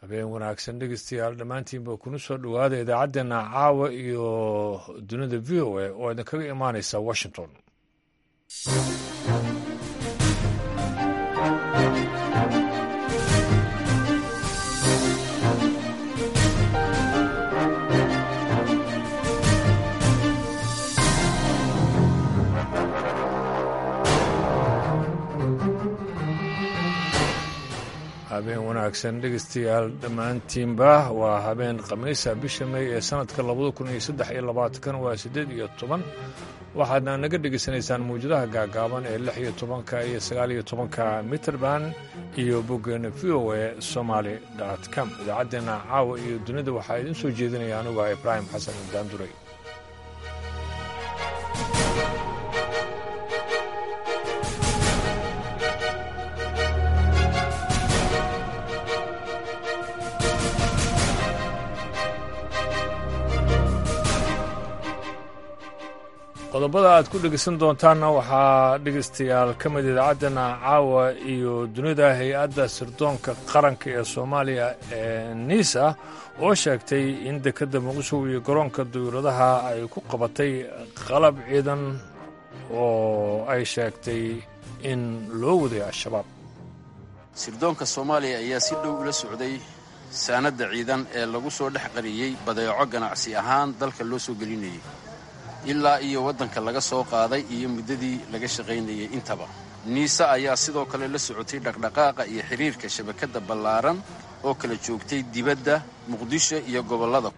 habeen wanaagsan dhegeystayaal dhammaantiinba kuna soo dhowaada idaacaddeenna caawa iyo dunida v o a oo idinkaga imaanaysa washington. habeen wanaagsan dhegeystayaal dhammaantiinba waa habeen khamiisa bisha may ee sanadka 2023 waa 8 waxaadna naga dhegeysanaysaan mawjadaha gaagaaban ee 16 iyo 19 mitrband iyo boggeena v o a somaly.com. idaacaddeenna caawa iyo dunida waxaa idin soo jeedinaya anugu ah ibraahim xasan daanduray. qodobada aad ku dhegeysan doontaanna waxaa dhegeystayaal ka mid idaacaddeenna caawa iyo dunida hay-adda sirdoonka qaranka ee soomaaliya ee niisa oo sheegtay in dekedda muqdisho iyo garoonka dawladaha ay ku qabatay qalab ciidan oo ay sheegtay in loo waday al-shabaab. sirdoonka soomaaliya ayaa si dhow ula socday saanadda ciidan ee lagu soo dhex qariyey badeeco ganacsi ahaan dalka loo soo gelinayay ilaa iyo waddanka laga soo qaaday iyo muddadii laga shaqaynayay intaba. niisa ayaa sidoo kale la socotay dhaqdhaqaaqa iyo xiriirka shabakadda ballaaran oo kala joogtay dibadda muqdisho iyo gobollada.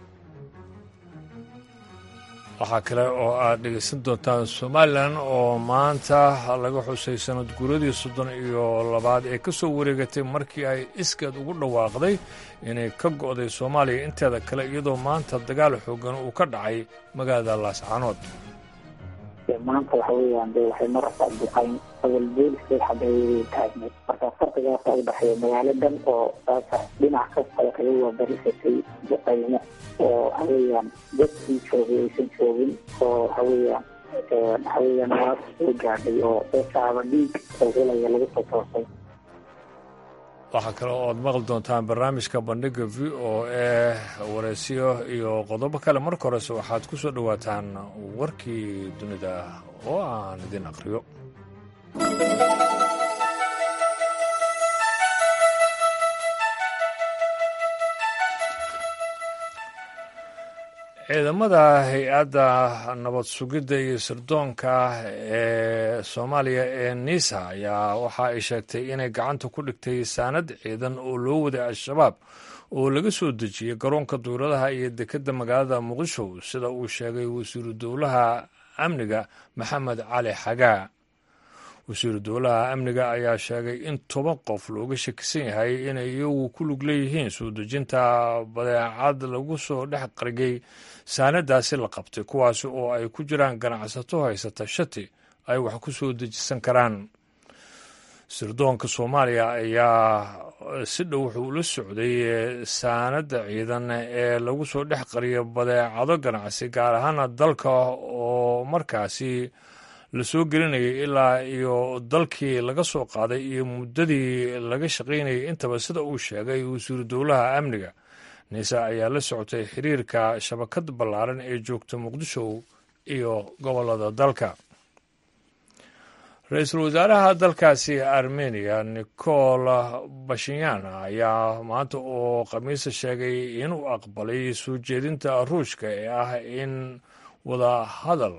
waxaa kale oo aad dhegaysan doontaan somalilan oo maanta laga xusay sanad guuradii 32 ee ka soo wareegatay markii ay iskeed ugu dhawaaqday inay ka go'day soomaaliya inteeda kale iyadoo maanta dagaal xoogan uu ka dhacay magaalada laascaanood. maanta waxa weeyaan dee waxay marasa duqayn awal booliskay xabeeyay taagneed marka farqigaasa u dhexeeya magaaladan oo saasa dhinac kasta kaga waabarisatay duqaymo oo waxaweeyaan dadkii joogay aysan joogin oo waxaweeyaan waa soo gaadhay oo saaba dhiig oo helaya lagu soo toosay. waxaa kale oo aad maqli doontaan barnaamijka bandhiga v o a waraysiyo iyo qodobo kale. marka horese waxaad ku soo dhowaataan warkii dunida oo aan idin aqriyo. ciidamada hay-adda nabad sugidda iyo sirdoonka ee soomaaliya ee niisa ayaa waxa ay sheegtay inay gacanta ku dhigtay saanad ciidan oo loo waday al-shabaab oo laga soo dejiyey garoonka dawladaha iyo dekedda magaalada muqdisho sida uu sheegay wasiiru dowlaha amniga maxamed cali xagaa. wasiiru dowlaha amniga ayaa sheegay in 10 qof looga shakisan yahay inay iyagu ku lug leeyihiin soo dejinta badeecad lagu soo dhex qarigay saanadaasi la qabtay kuwaasi oo ay ku jiraan ganacsato haysata shati ay wax ku soo dejisan karaan. sirdoonka soomaaliya ayaa si dhow wuxuu ula socday saanadda ciidan ee lagu soo dhex qariyo badeecado ganacsi gaar ahaana dalka oo markaasi la soo gelinayay ilaa iyo dalkii laga soo qaaday iyo muddadii laga shaqaynayay intaba sida uu sheegay wasiiru dowlaha amniga. niise ayaa la socotay xiriirka shabakad ballaaran ee joogta muqdisho iyo gobollada dalka. ra-iisul wasaaraha dalkaasi armeniya nicol bashinyan ayaa maanta oo khamiisa sheegay inuu aqbalay soo jeedinta ruushka ee ah in wada hadal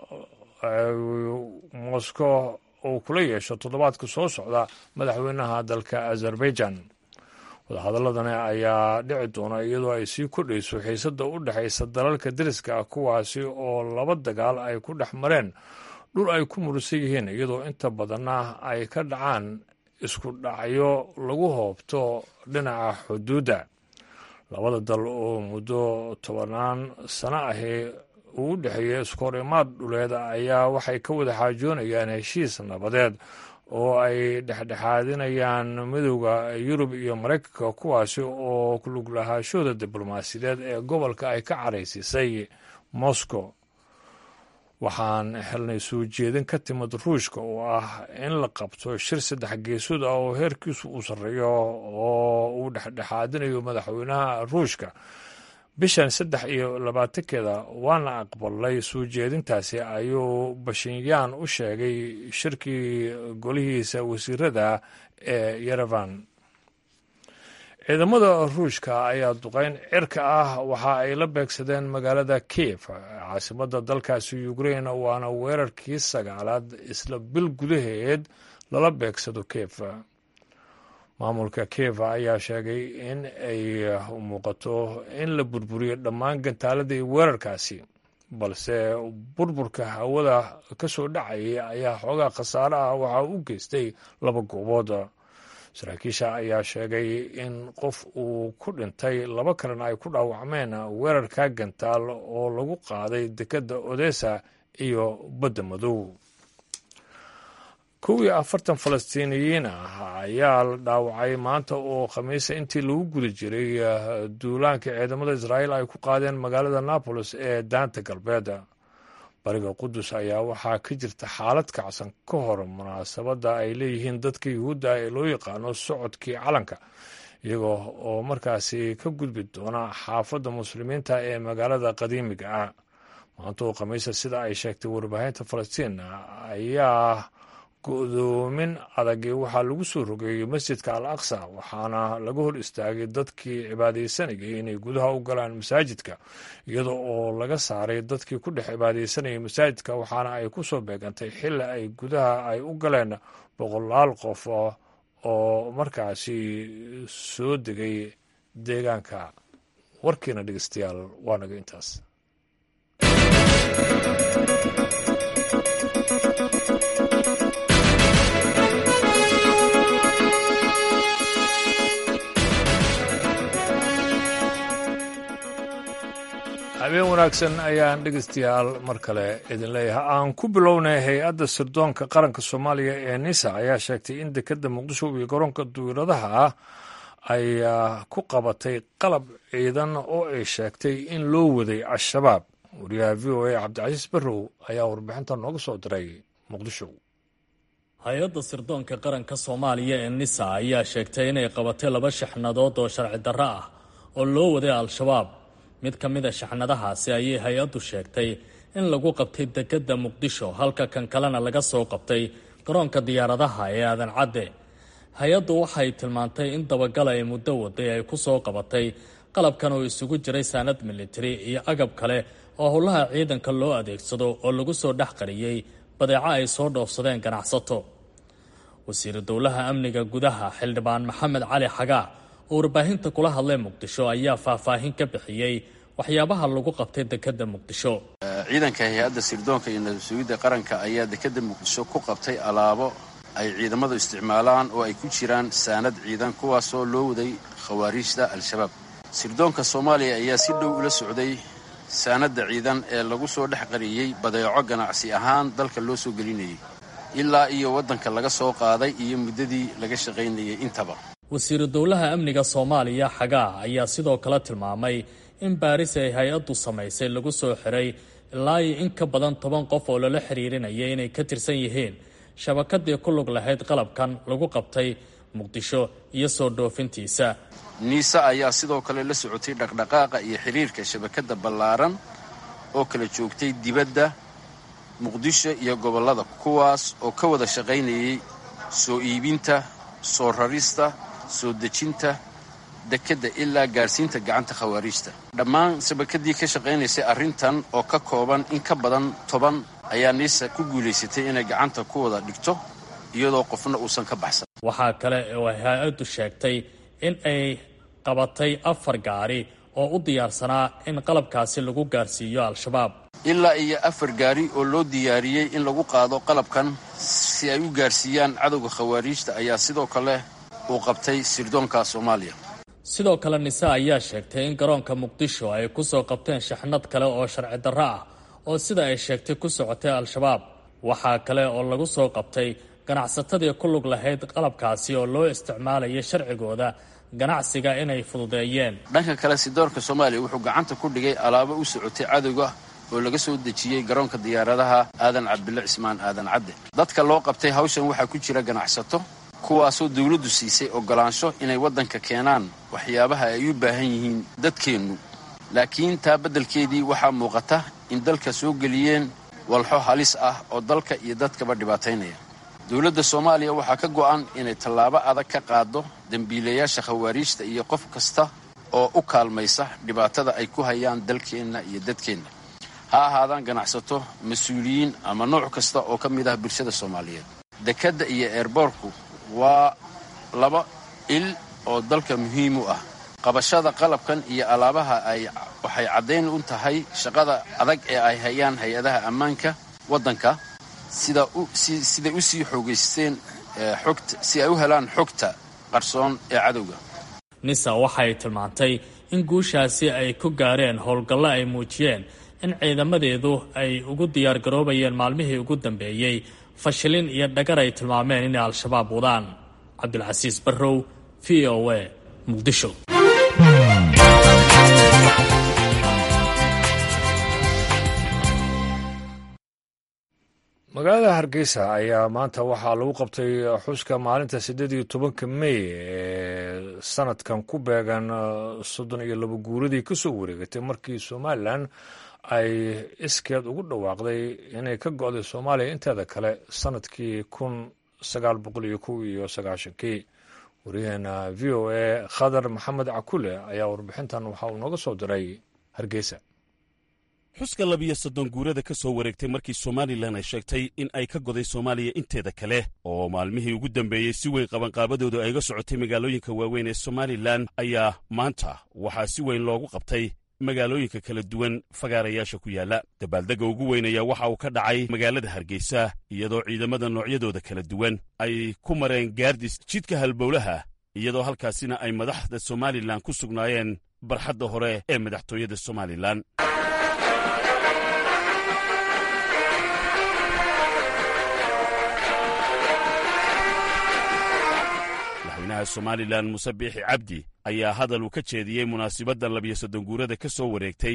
moscow uu kula yeesho toddobaadka soo socda madaxweynaha dalka azerbaijan. wadahadaladani ayaa dhici doona iyadoo ay sii kordhayso xiisadda u dhexaysa dalalka deriska ah kuwaasi oo laba dagaal ay ku dhex mareen dhul ay ku murusan yihiin iyadoo inta badanna ay ka dhacaan isku dhacyo lagu hoobto dhinaca xuduudda. labada dal oo muddo 10 sano ahi uu dhexeeya iskoorimaad dhuleed ayaa waxay ka wada xaajoonayaan heshiis nabadeed oo ay dhexdhexaadinayaan midowda yurub iyo maraykanka kuwaasi oo lug lahaashooda diblomaasiyadeed ee gobolka ay ka caraysiisay moscow. waxaan helnay soo jeedin ka timid ruushka oo ah in la qabto shir 3 geesood ah oo heerkiisu uu sarreeyo oo uu dhexdhexaadinayo madaxweynaha ruushka bishan 23 waana aqbalay soo jeedintaasi ayuu Bashinyaan u sheegay shirkii golihiisa wasiirada ee Yerevan. ciidamada ruushka ayaa duqeyn cirka ah waxa ay la beegsadeen magaalada Kiev caasimadda dalkaasi Ukraine waana weerarkii 9aad isla bil gudaheed lala beegsado Kiev. maamulka Kiev ayaa sheegay in ay muuqato in la burburiyo dhammaan gantaaladii weerarkaasi balse burburka hawada ka soo dhacay ayaa xoogaa khasaare ah waxa uu geystay 2 goobood. saraakiisha ayaa sheegay in qof uu ku dhintay 2 kalena ay ku dhaawacmeen weerarka gantaal oo lagu qaaday dekedda Odessa iyo badda madow. 40 Falastiiniyiin ayaa la dhaawacay maanta oo Khamiisa intii lagu guda jiray duulaanka ciidamada Israa'iil ay ku qaadeen magaalada Nablus ee daanta galbeed. bariga Qudus ayaa waxaa ka jirta xaalad kacsan ka hor munaasabadda ay leeyihiin dadka Yuhuudda ee loo yaqaano socodkii calanka iyagoo oo markaasi ka gudbi doona xaafadda muslimiinta ee magaalada qadiimiga ah. maanta oo Khamiisa sida ay sheegtay warbaahinta Falastiin ayaa go'doomin adag waxaa lagu soo rogeeyay masjidka Al-Aqsa waxaana laga hor istaagay dadkii cibaadaysanayay inay gudaha u galaan masaajidka iyadoo oo laga saaray dadkii ku dhex cibaadaysanayay masaajidka waxaana ay ku soo beegantay xilli ay gudaha ay u galeen 100 qof oo markaasi soo degay deegaanka. warkiina dhegeystayaal waa naga intaas. habeen wanaagsan ayaan dhegeystayaal mar kale idin leeyahay. aan ku bilownay hay-adda sirdoonka qaranka Soomaaliya ee NISA ayaa sheegtay in dekedda Muqdisho iyo garoonka duulimaadka ay ku qabatay qalab ciidan oo ay sheegtay in loo waday Al-Shabaab. wariyaha VOA Cabdicasiis Barrow ayaa warbixinta nooga soo diray Muqdisho. hay-adda sirdoonka qaranka Soomaaliya ee NISA ayaa sheegtay inay qabatay 2 shaxnadood oo sharci darro ah oo loo waday Al-Shabaab. mid ka mid ah shaxnadahaasi ayay hay-addu sheegtay in lagu qabtay dekedda Muqdisho halka kan kalena laga soo qabtay garoonka diyaaradaha ee Aadan Cadde. hay-addu waxay tilmaantay in dabagal ay muddo waday ay ku soo qabatay qalabkan oo isugu jiray saanad military iyo agab kale oo howlaha ciidanka loo adeegsado oo lagu soo dhex qariyay badeeco ay soo dhoofsadeen ganacsato. wasiir dowlaha amniga gudaha xildhibaan Maxamed Cali Xagaa oo warbaahinta kula hadlay Muqdisho ayaa faahfaahin ka bixiyay waxyaabaha lagu qabtay dekedda Muqdisho. ciidanka hay-adda sirdoonka iyo nabadgelyada qaranka ayaa dekedda Muqdisho ku qabtay alaabo ay ciidamadu isticmaalaan oo ay ku jiraan saanad ciidan kuwaasoo loo waday khawaariijta Al-Shabaab. sirdoonka Soomaaliya ayaa si dhow ula socday saanadda ciidan ee lagu soo dhex qariyay badeeco ganacsi ahaan dalka loo soo gelinayay ilaa iyo waddanka laga soo qaaday iyo muddadii laga shaqaynayay intaba. wasiir dowlaha amniga Soomaaliya Xagaa ayaa sidoo kale tilmaamay in baaris ay hay-addu samaysay lagu soo xiray ilaa in ka badan 10 qof oo lala xiriirinayay inay ka tirsan yihiin shabakadii ku lug lahayd qalabkan lagu qabtay Muqdisho iyo soo dhoofintiisa. NISA ayaa sidoo kale la socotay dhaqdhaqaaqa iyo xiriirka shabakadda ballaaran oo kala joogtay dibadda Muqdisho iyo gobollada kuwaas oo ka wada shaqaynayay soo iibinta, soo rarista, soo dejinta dekedda ilaa gaarsiinta gacanta khawaariijta. dhammaan shabakadii ka shaqaynaysay arrintan oo ka kooban in ka badan 10 ayaa NISA ku guulaysatay inay gacanta ku wada dhigto iyadoo qofna uusan ka baxsan. waxaa kale oo hay-addu sheegtay in ay qabatay 4 gaari oo u diyaarsanaa in qalabkaasi lagu gaarsiiyo Al-Shabaab. ilaa iyo 4 gaari oo loo diyaariyey in lagu qaado qalabkan si ay u gaarsiiyaan cadowga khawaariijta ayaa sidoo kale uu qabtay sirdoonka Soomaaliya. sidoo kale NISA ayaa sheegtay in garoonka Muqdisho ay ku soo qabteen shaxnad kale oo sharci darro ah oo sida ay sheegtay ku socotay Al-Shabaab. waxaa kale oo lagu soo qabtay ganacsatadii ku lug lahayd qalabkaasi oo loo isticmaalayay sharcigooda ganacsiga inay fududeeyeen. dhanka kale sirdoonka Soomaaliya wuxuu gacanta ku dhigay alaabo u socotay cadowga oo laga soo dejiyey garoonka diyaaradaha aadan cabdille cismaan aadan cadde. dadka loo qabtay hawshan waxaa ku jira ganacsato kuwaasoo dawladdu siisay oggolaansho inay waddanka keenaan waxyaabaha ay u baahan yihiin dadkeennu, laakiin taa beddelkeedii waxaa muuqata in dalka soo geliyeen walxo halis ah oo dalka iyo dadkaba dhibaataynaya. dawladda Soomaaliya waxaa ka go'an inay tallaabo adag ka qaado dambiilayaasha khawaariijta iyo qof kasta oo u kaalmaysa dhibaatada ay ku hayaan dalkeenna iyo dadkeenna, ha ahaadaan ganacsato, mas-uuliyiin ama nooc kasta oo ka mid ah bulshada Soomaaliyeed. dekadda iyo eerboorku waa laba il oo dalka muhiim u ah. qabashada qalabkan iyo alaabaha waxay caddayn u tahay shaqada adag ee ay hayaan hay-adaha ammaanka waddanka siday u sii xoogaysteen xogta si ay u helaan xogta qarsoon ee cadowga. nisa waxay tilmaantay in guushaasi ay ku gaareen howlgallo ay muujiyeen in ciidamadeedu ay ugu diyaargaroobayeen maalmihii ugu dambeeyey fashilin iyo dhagar ay tilmaameen inay al-shabaab wadaan. cabdulcasiis barrow, v o a, muqdisho. magaalada Hargeysa ayaa maanta waxaa lagu qabtay xuska maalinta 18 May ee sanadkan ku beegan 32 guuradii ka soo wareegatay markii Somaliland ay iskeed ugu dhawaaqday inay ka go'day Soomaaliya inteeda kale sanadkii 1991. wariyaheena VOA Khadar Maxamed Cakule ayaa warbixintan waxa uu nooga soo diray Hargeysa. xuska 12 guurada ka soo wareegtay markii Somaliland ay sheegtay in ay ka goday Soomaaliya inteeda kale oo maalmihii ugu dambeeyey si weyn qabanqaabadoodu ay ga socotay magaalooyinka waaweyn ee Somaliland ayaa maanta waxaa si weyn loogu qabtay magaalooyinka kala duwan fagaarayaasha ku yaala. dabaaldega ugu weyn ayaa waxa uu ka dhacay magaalada Hargeysa iyadoo ciidamada noocyadooda kala duwan ay ku mareen gaardis jidka halbowlaha iyadoo halkaasina ay madaxda Somaliland ku sugnaayeen barxadda hore ee madaxtooyada Somaliland. madaxweynaha Somaliland Muuse Biixi Cabdi ayaa hadal uu ka jeediyey munaasabadda 12 guurada ka soo wareegtay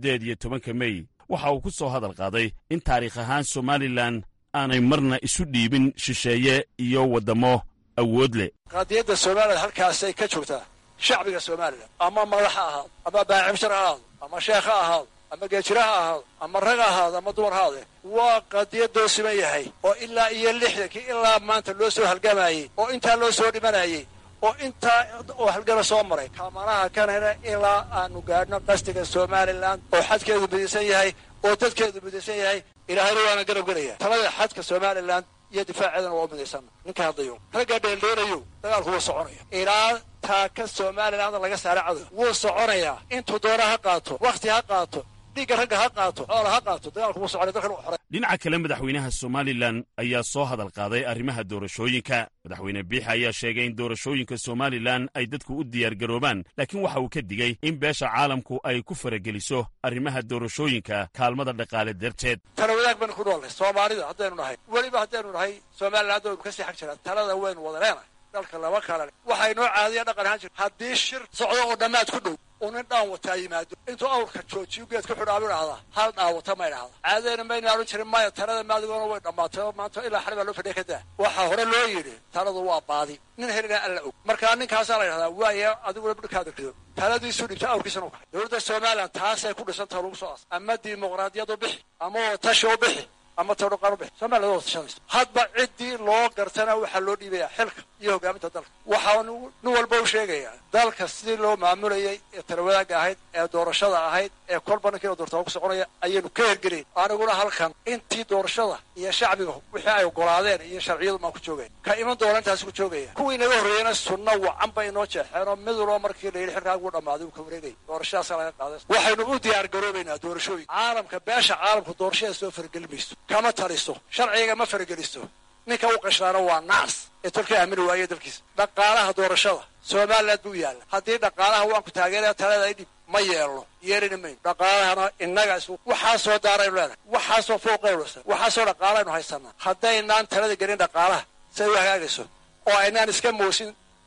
18 May waxa uu ku soo hadal qaaday in taariikh ahaan Somaliland aanay marna isu dhiibin shisheeye iyo waddamo awood leh. qadiyadda Somaliland halkaasay ka joogtaa shacbiga Somaliland ama madax ahaad ama baacimshar ahaad ama sheekh ahaad ama geejira ahaad ama rag ahaad ama dumar ahaad waa qadiyadoo siman yahay oo ilaa iyo 60 ilaa maanta loo soo halgamayay oo inta loo soo dhimanayay oo inta oo halgama soo maray kaamanaha kanana ilaa aanu gaadhno qastiga Somaliland oo xadkeedu midaysan yahay oo dadkeedu midaysan yahay ilaahay waana garab galaya talada xadka Somaliland iyo difaaceedana waa midaysan. ninka hadayo ragga dheeldheelayo dagaalku wuu soconaya ilaa taaka Somaliland laga saaray cadow wuu soconaya intuu doona ha qaato waqti ha qaato dhiga ragga ha qaato xoolo ha qaato dagaalku wuu soconaya dadka xore. dhinaca kale madaxweynaha Somaliland ayaa soo hadal qaaday arrimaha doorashooyinka. madaxweyne Biixi ayaa sheegay in doorashooyinka Somaliland ay dadku u diyaar garoobaan laakiin waxa uu ka digay in beesha caalamku ay ku farageliso arrimaha doorashooyinka kaalmada dhaqaale darteed. tala wadaag baan ku noolay Soomaalida haddaynu nahay waliba haddaynu nahay Somaliland oo ka sii xaq jira talada weyn wada leenahay dalka laba kale waxay noo caadiya dhaqan ahaan jir haddii shir socdo oo dhamaad ku dhow unin dhaan wataa yimaado intuu awrka joojiyo geed ku xidhaabin ahda hal dhaawata ma idhaahda caadayna mayna oran jirin maya talada maadigoona way dhammaatay maanta ilaa xariba loo fadhiya kadaa waxaa hore loo yidhi taladu waa baadi nin helina alla og markaa ninkaasaa la yidhahdaa waaya adiguna dhulkaada rido taladiisu dhibta awrkiisana u kaxay. dowladda Somaliland taasay ku dhisantaha lagu soo as ama dimuqraadiyadu bixi ama watashi u bixi ama tawdhaqan u bixi. Somaliland waa tashanaysa hadba ciddii loo gartana waxaa loo dhiibayaa xilka iyo hogaaminta dalka. waxaa nin walba u sheegayaa dalka sidii loo maamulayay ee talawadaagga ahayd ee doorashada ahayd ee kolba ninkii doortaa ku soconaya ayaynu ka hergelin. aniguna halkan intii doorashada iyo shacbiga wixii ay ogolaadeen iyo sharciyadu maan ku joogay ka iman doona intaasi ku joogaya. kuwii naga horreeyana sunno wacan bay inoo jeexeenoo mid walba markii la yidhi xilkaagu dhammaaday uu ka wareegay doorashadaasa laga qaaday. waxaynu u diyaar garoobaynaa doorashooyin caalamka beesha caalamku doorashada soo fargelmayso kama taliso sharciga ma fargeliso. ninka u qashraana waa naas ee tolka aamini waayay dalkiisa. dhaqaalaha doorashada Somaliland buu yaala haddii dhaqaalaha waan ku taageeraa talada ay dhib ma yeelo yeelina may dhaqaalahana innaga waxaa soo daaraynu leedahay waxaa soo fooqaynu waxaa soo dhaqaalaynu haysanaa haddaynaan talada gelin dhaqaalaha say u hagaagayso oo aynaan iska moosin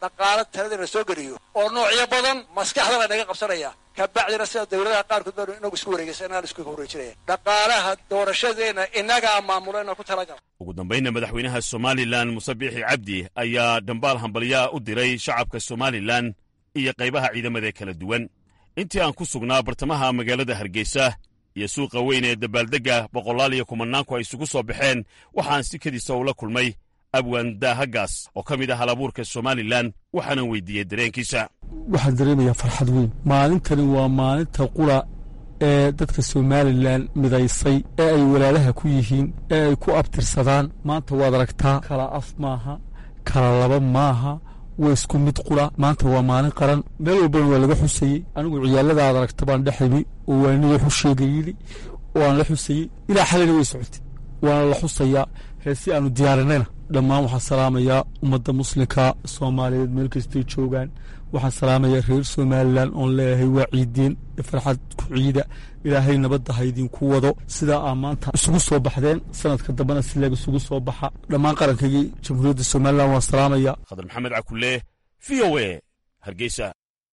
dhaqaalo taladii la soo geliyo oo noocyo badan maskaxda la naga qabsanaya kabacdina sida dawladaha qaarkood baa inagu isku wareegaysa inaan isku wareejinaya dhaqaalaha doorashadeena inagaa maamulena ku talagal. ugu dambaynna madaxweynaha somalilan muse biixi cabdi ayaa dhambaal hambalyaa u diray shacabka somalilan iyo qaybaha ciidamada kala duwan. intii aan ku sugnaa bartamaha magaalada hargeysa iyo suuqa weyn ee dabaaldegga boqolaal iyo kumanaanku ay isugu soo baxeen waxaan sikadiisa ula kulmay abwaan daahagaas oo ka mid ah halabuurka somalilan waxaanan weydiiyey dareenkiisa. waxaan dareemayaa farxad weyn. maalintani waa maalinta qura ee dadka somalilan midaysay ee ay walaalaha ku yihiin ee ay ku abtirsadaan. maanta waad aragtaa kala af maaha kala laba maaha waa isku mid qura. maanta waa maalin qaran meel walbana waa laga xusayey. anigu ciyaalada aad aragta baan dheximi oo waaniga xusheegayidi oo aan la xusayey ilaa xalina way socotay waana la xusayaa heesi aanu diyaarinayna. dhammaan waxaan salaamayaa ummadda muslimka soomaaliyeed meel kastay joogaan. waxaan salaamayaa reer somalilan oon leeyahay waa ciideen farxad ku ciida ilaahay nabadda ha idinku wado sidaa aa maanta isugu soo baxdeen sanadka dambena sileeg isugu soo baxa. dhammaan qarankaygii jamhuuriyadda somalilan waan salaamayaa. khadar maxamed cakulle v o a hargeysa.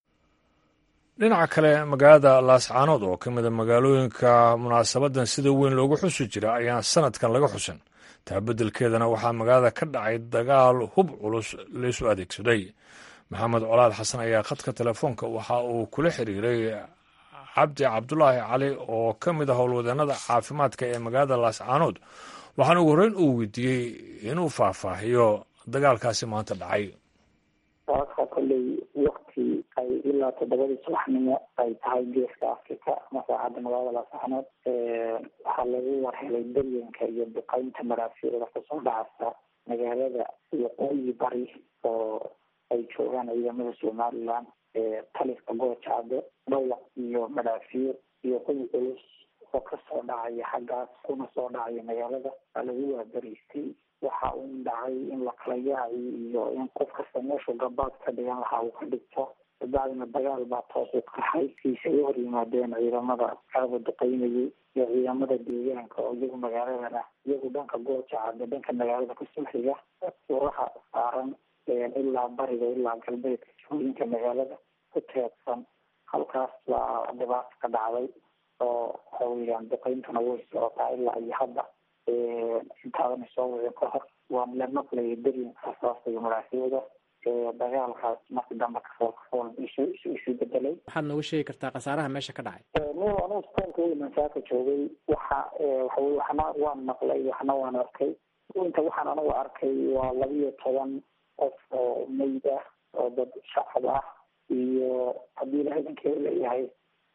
dhinaca kale magaalada laascaanood oo ka mida magaalooyinka munaasabadan sida weyn loogu xusi jira ayaan sanadkan laga xusin. taabeddelkeedana waxaa magaalada ka dhacay dagaal hub culus laysu adeegsaday. maxamed colaad xasan ayaa khadka telefoonka waxa uu kula xiriiray cabdi cabdulaahi cali oo ka mid ah howlwadeennada caafimaadka ee magaalada laascaanood waxaana ugu horreyn uu weydiiyey inuu faahfaahiyo dagaalkaasi maanta dhacay. dagaalka kolley wakti ay ilaa 7 subaxnimo ay tahay geeska afrika ama saacadda magaalada laascaanood waxaa lagu warhelay daryanka iyo duqaynta maraafiicda kusoo dhacasa magaalada waqooyi bari oo ay joogaan ciidamada somalilan taliska goojacdo dhawaq iyo madhaafiic iyo kuwi culus oo kasoo dhacaya xaggaas kuna soo dhacaya magaalada waa lagu waabariistay. waxa uu dhacay in la kala yaaci iyo in qof kasta meeshuu gabaad ka dhigan lahaa uu ka dhigto. kabacdina dagaal baa toos u qaxay siisay u hor yimaadeen ciidamada aaba duqaynayay iyo ciidamada deegaanka oo iyagu magaaladana iyagu dhanka goojacado dhanka magaalada kasoo xiga uraha saaran ilaa bariga ilaa galbeedka jooyinka magaalada ku teedsan. halkaas baa dhibaato ka dhacday oo waxaweyaan duqayntuna way socotaa ilaa iyo hadda intaadan soo wicin ka hor waan la maqlayay daryanka saastaiyo maraafiicda dagaalkaas markii dambe kasoo isu bedelay. waxaad nooga sheegi kartaa khasaaraha meesha ka dhacay? anigu istaanka weynaan saaka joogay waxawey waxna waan maqlay waxna waan arkay. inta waxaan anigu arkay waa 12 qof oo meyd ah oo dad shacab ah iyo haddii ilaahay dankeeda leeyahay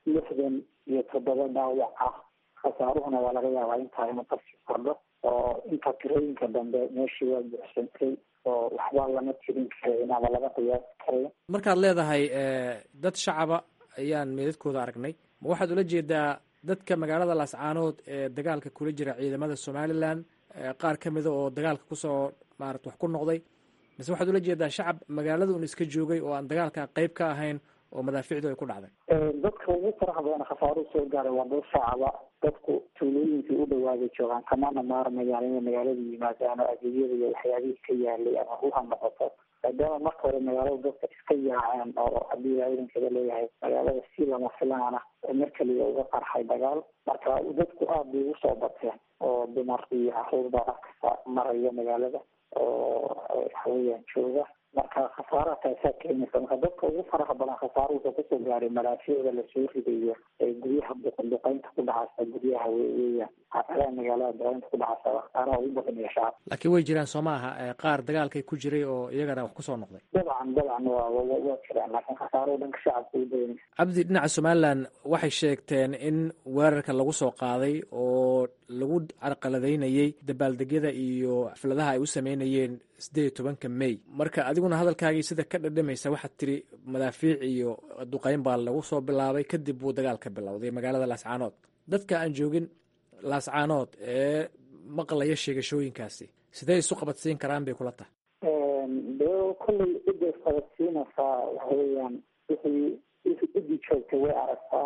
67 dhaawac ah. khasaaruhuna waa laga yaabaa intaa inuu kasii kordho oo inta tirooyinka dambe meeshii waa buuxsantay oo waxbaa lama tirin karin ama laga qiyaasi karin. markaad leedahay dad shacaba ayaan meedadkooda aragnay ma waxaad ula jeedaa dadka magaalada laascaanood ee dagaalka kula jira ciidamada somalilan qaar ka mida oo dagaalka kusoo maarata wax ku noqday mise waxaad ula jeedaa shacab magaalada un iska joogay oo aan dagaalka qayb ka ahayn oo madaafiicdu ay ku dhacday? dadka ugu faraha badan khasaaruhu soo gaaray waa dad shacaba. dadku tuulooyinkii u dhawaaday joogaan kamana maarmayaan inay magaalada yimaadaan oo adeegyada iyo waxyaabihii ka yaalay ama ruha noqoto maadaama marka hore magaalada dadka iska yaaceen oo haddii ciidankeeda leeyahay magaalada si lama filaana mar kaliya uga qarxay dagaal. marka dadku aada bay ugu soo bateen oo dumar iyo caruur baa kasa maraya magaalada oo waxaweyaan jooga. marka khasaaraha taasaa keenaysa. marka dadka ugu faraha badan khasaaruhu kusoo gaaray maraafiicda lasoo ridayo ee guryaha duqaynta ku dhacasa guryaha weeyaan xaafadaha magaalada duqaynta ku dhacasa khasaaraha ugu badan iyo shacab. laakiin way jiraan soo maaha qaar dagaalkay ku jiray oo iyagana wax kusoo noqday? dabcan waa jiraan laakiin khasaaruhu dhanka shacabka u badanaysa. cabdi, dhinaca somalilan waxay sheegteen in weerarka lagu soo qaaday oo lagu carqaladaynayay dabaaldegyada iyo xafladaha ay u sameynayeen 18 May. marka adiguna hadalkaagii sida ka dhadhamaysa waxaad tiri madaafiic iyo duqayn baa lagu soo bilaabay kadib buu dagaalka bilowday magaalada laascaanood. dadka aan joogin laascaanood ee maqlaya sheegashooyinkaasi sidee isu qabadsiin karaan bay kula tahay? kolley ciday qabadsiinaysaa waxaweyaan wixii cidii joogtay way aragtaa. ma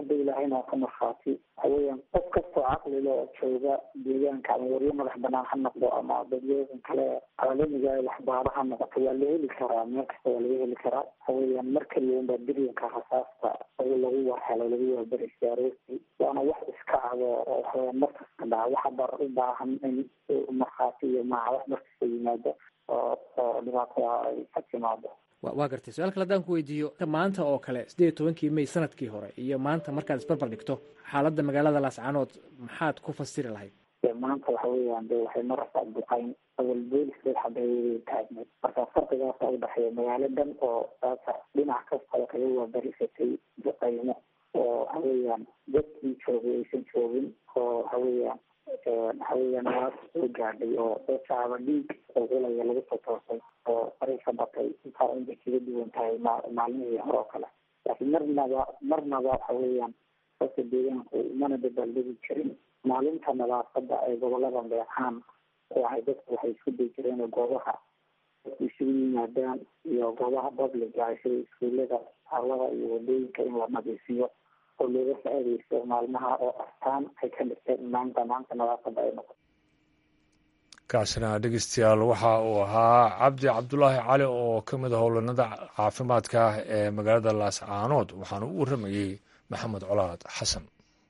ummadda ilaahayna waa ka markhaati waxa weeyaan qof kastoo caqli leh oo jooga deegaanka ama waryo madax banaan ha noqdo ama dadweynan kale caalamiga waxbaaro ha noqoto waa la heli karaa meel kasta waa laga heli karaa waxa weeyaan mar kaliya unbaa bilyanka rasaasta lagu warhelo lagu warbarisay aroortii waana wax iska cado oo waxaweyaan markasta dhaca waxa bar u baahan in markhaati iyo maaha wax markasta yimaado oo dhibaatada ay ka timaado waa gartay su-aal kale haddaan ku weydiiyo maanta oo kale 18 May sanadkii hore iyo maanta markaad isbarbar dhigto xaaladda magaalada Laascaanood maxaad ku fasiri lahayd maanta waxa weeyaan de waxay marasa duqayn awal boolis haday taagneed marka farqigaasa u dhexeeya magaalo dhan oo dhinac kasta kaga waabarisatay duqaymo oo waxaweyaan dadkii joogay aysan joogin oo waxaweyaan waa soo gaadhay oo shacaba dhiig oo hulaya lagu soo toosay oo faray ka batay intaa inbay kaga duwan tahay maalmihii hore oo kale laakiin marnaba waxa weeyaan dadka deegaanku mana dabaaldegi jirin maalinta nadaafada ee gobolada beecaan waxay dadku waxay isku day jireen goobaha dadku isugu yimaadaan iyo goobaha publica sida iskuulada hawada iyo wadooyinka in la nadiifiyo oo looga faa'iidaysto maalmaha oo astaan ay ka dhigteen maanta nadaafada ay noqoto kaasina dhegeystayaal waxa uu ahaa cabdi cabdulaahi cali oo ka mid ah howlanada caafimaadka ee magaalada Laascaanood waxaana u waramayey maxamed colaad xasan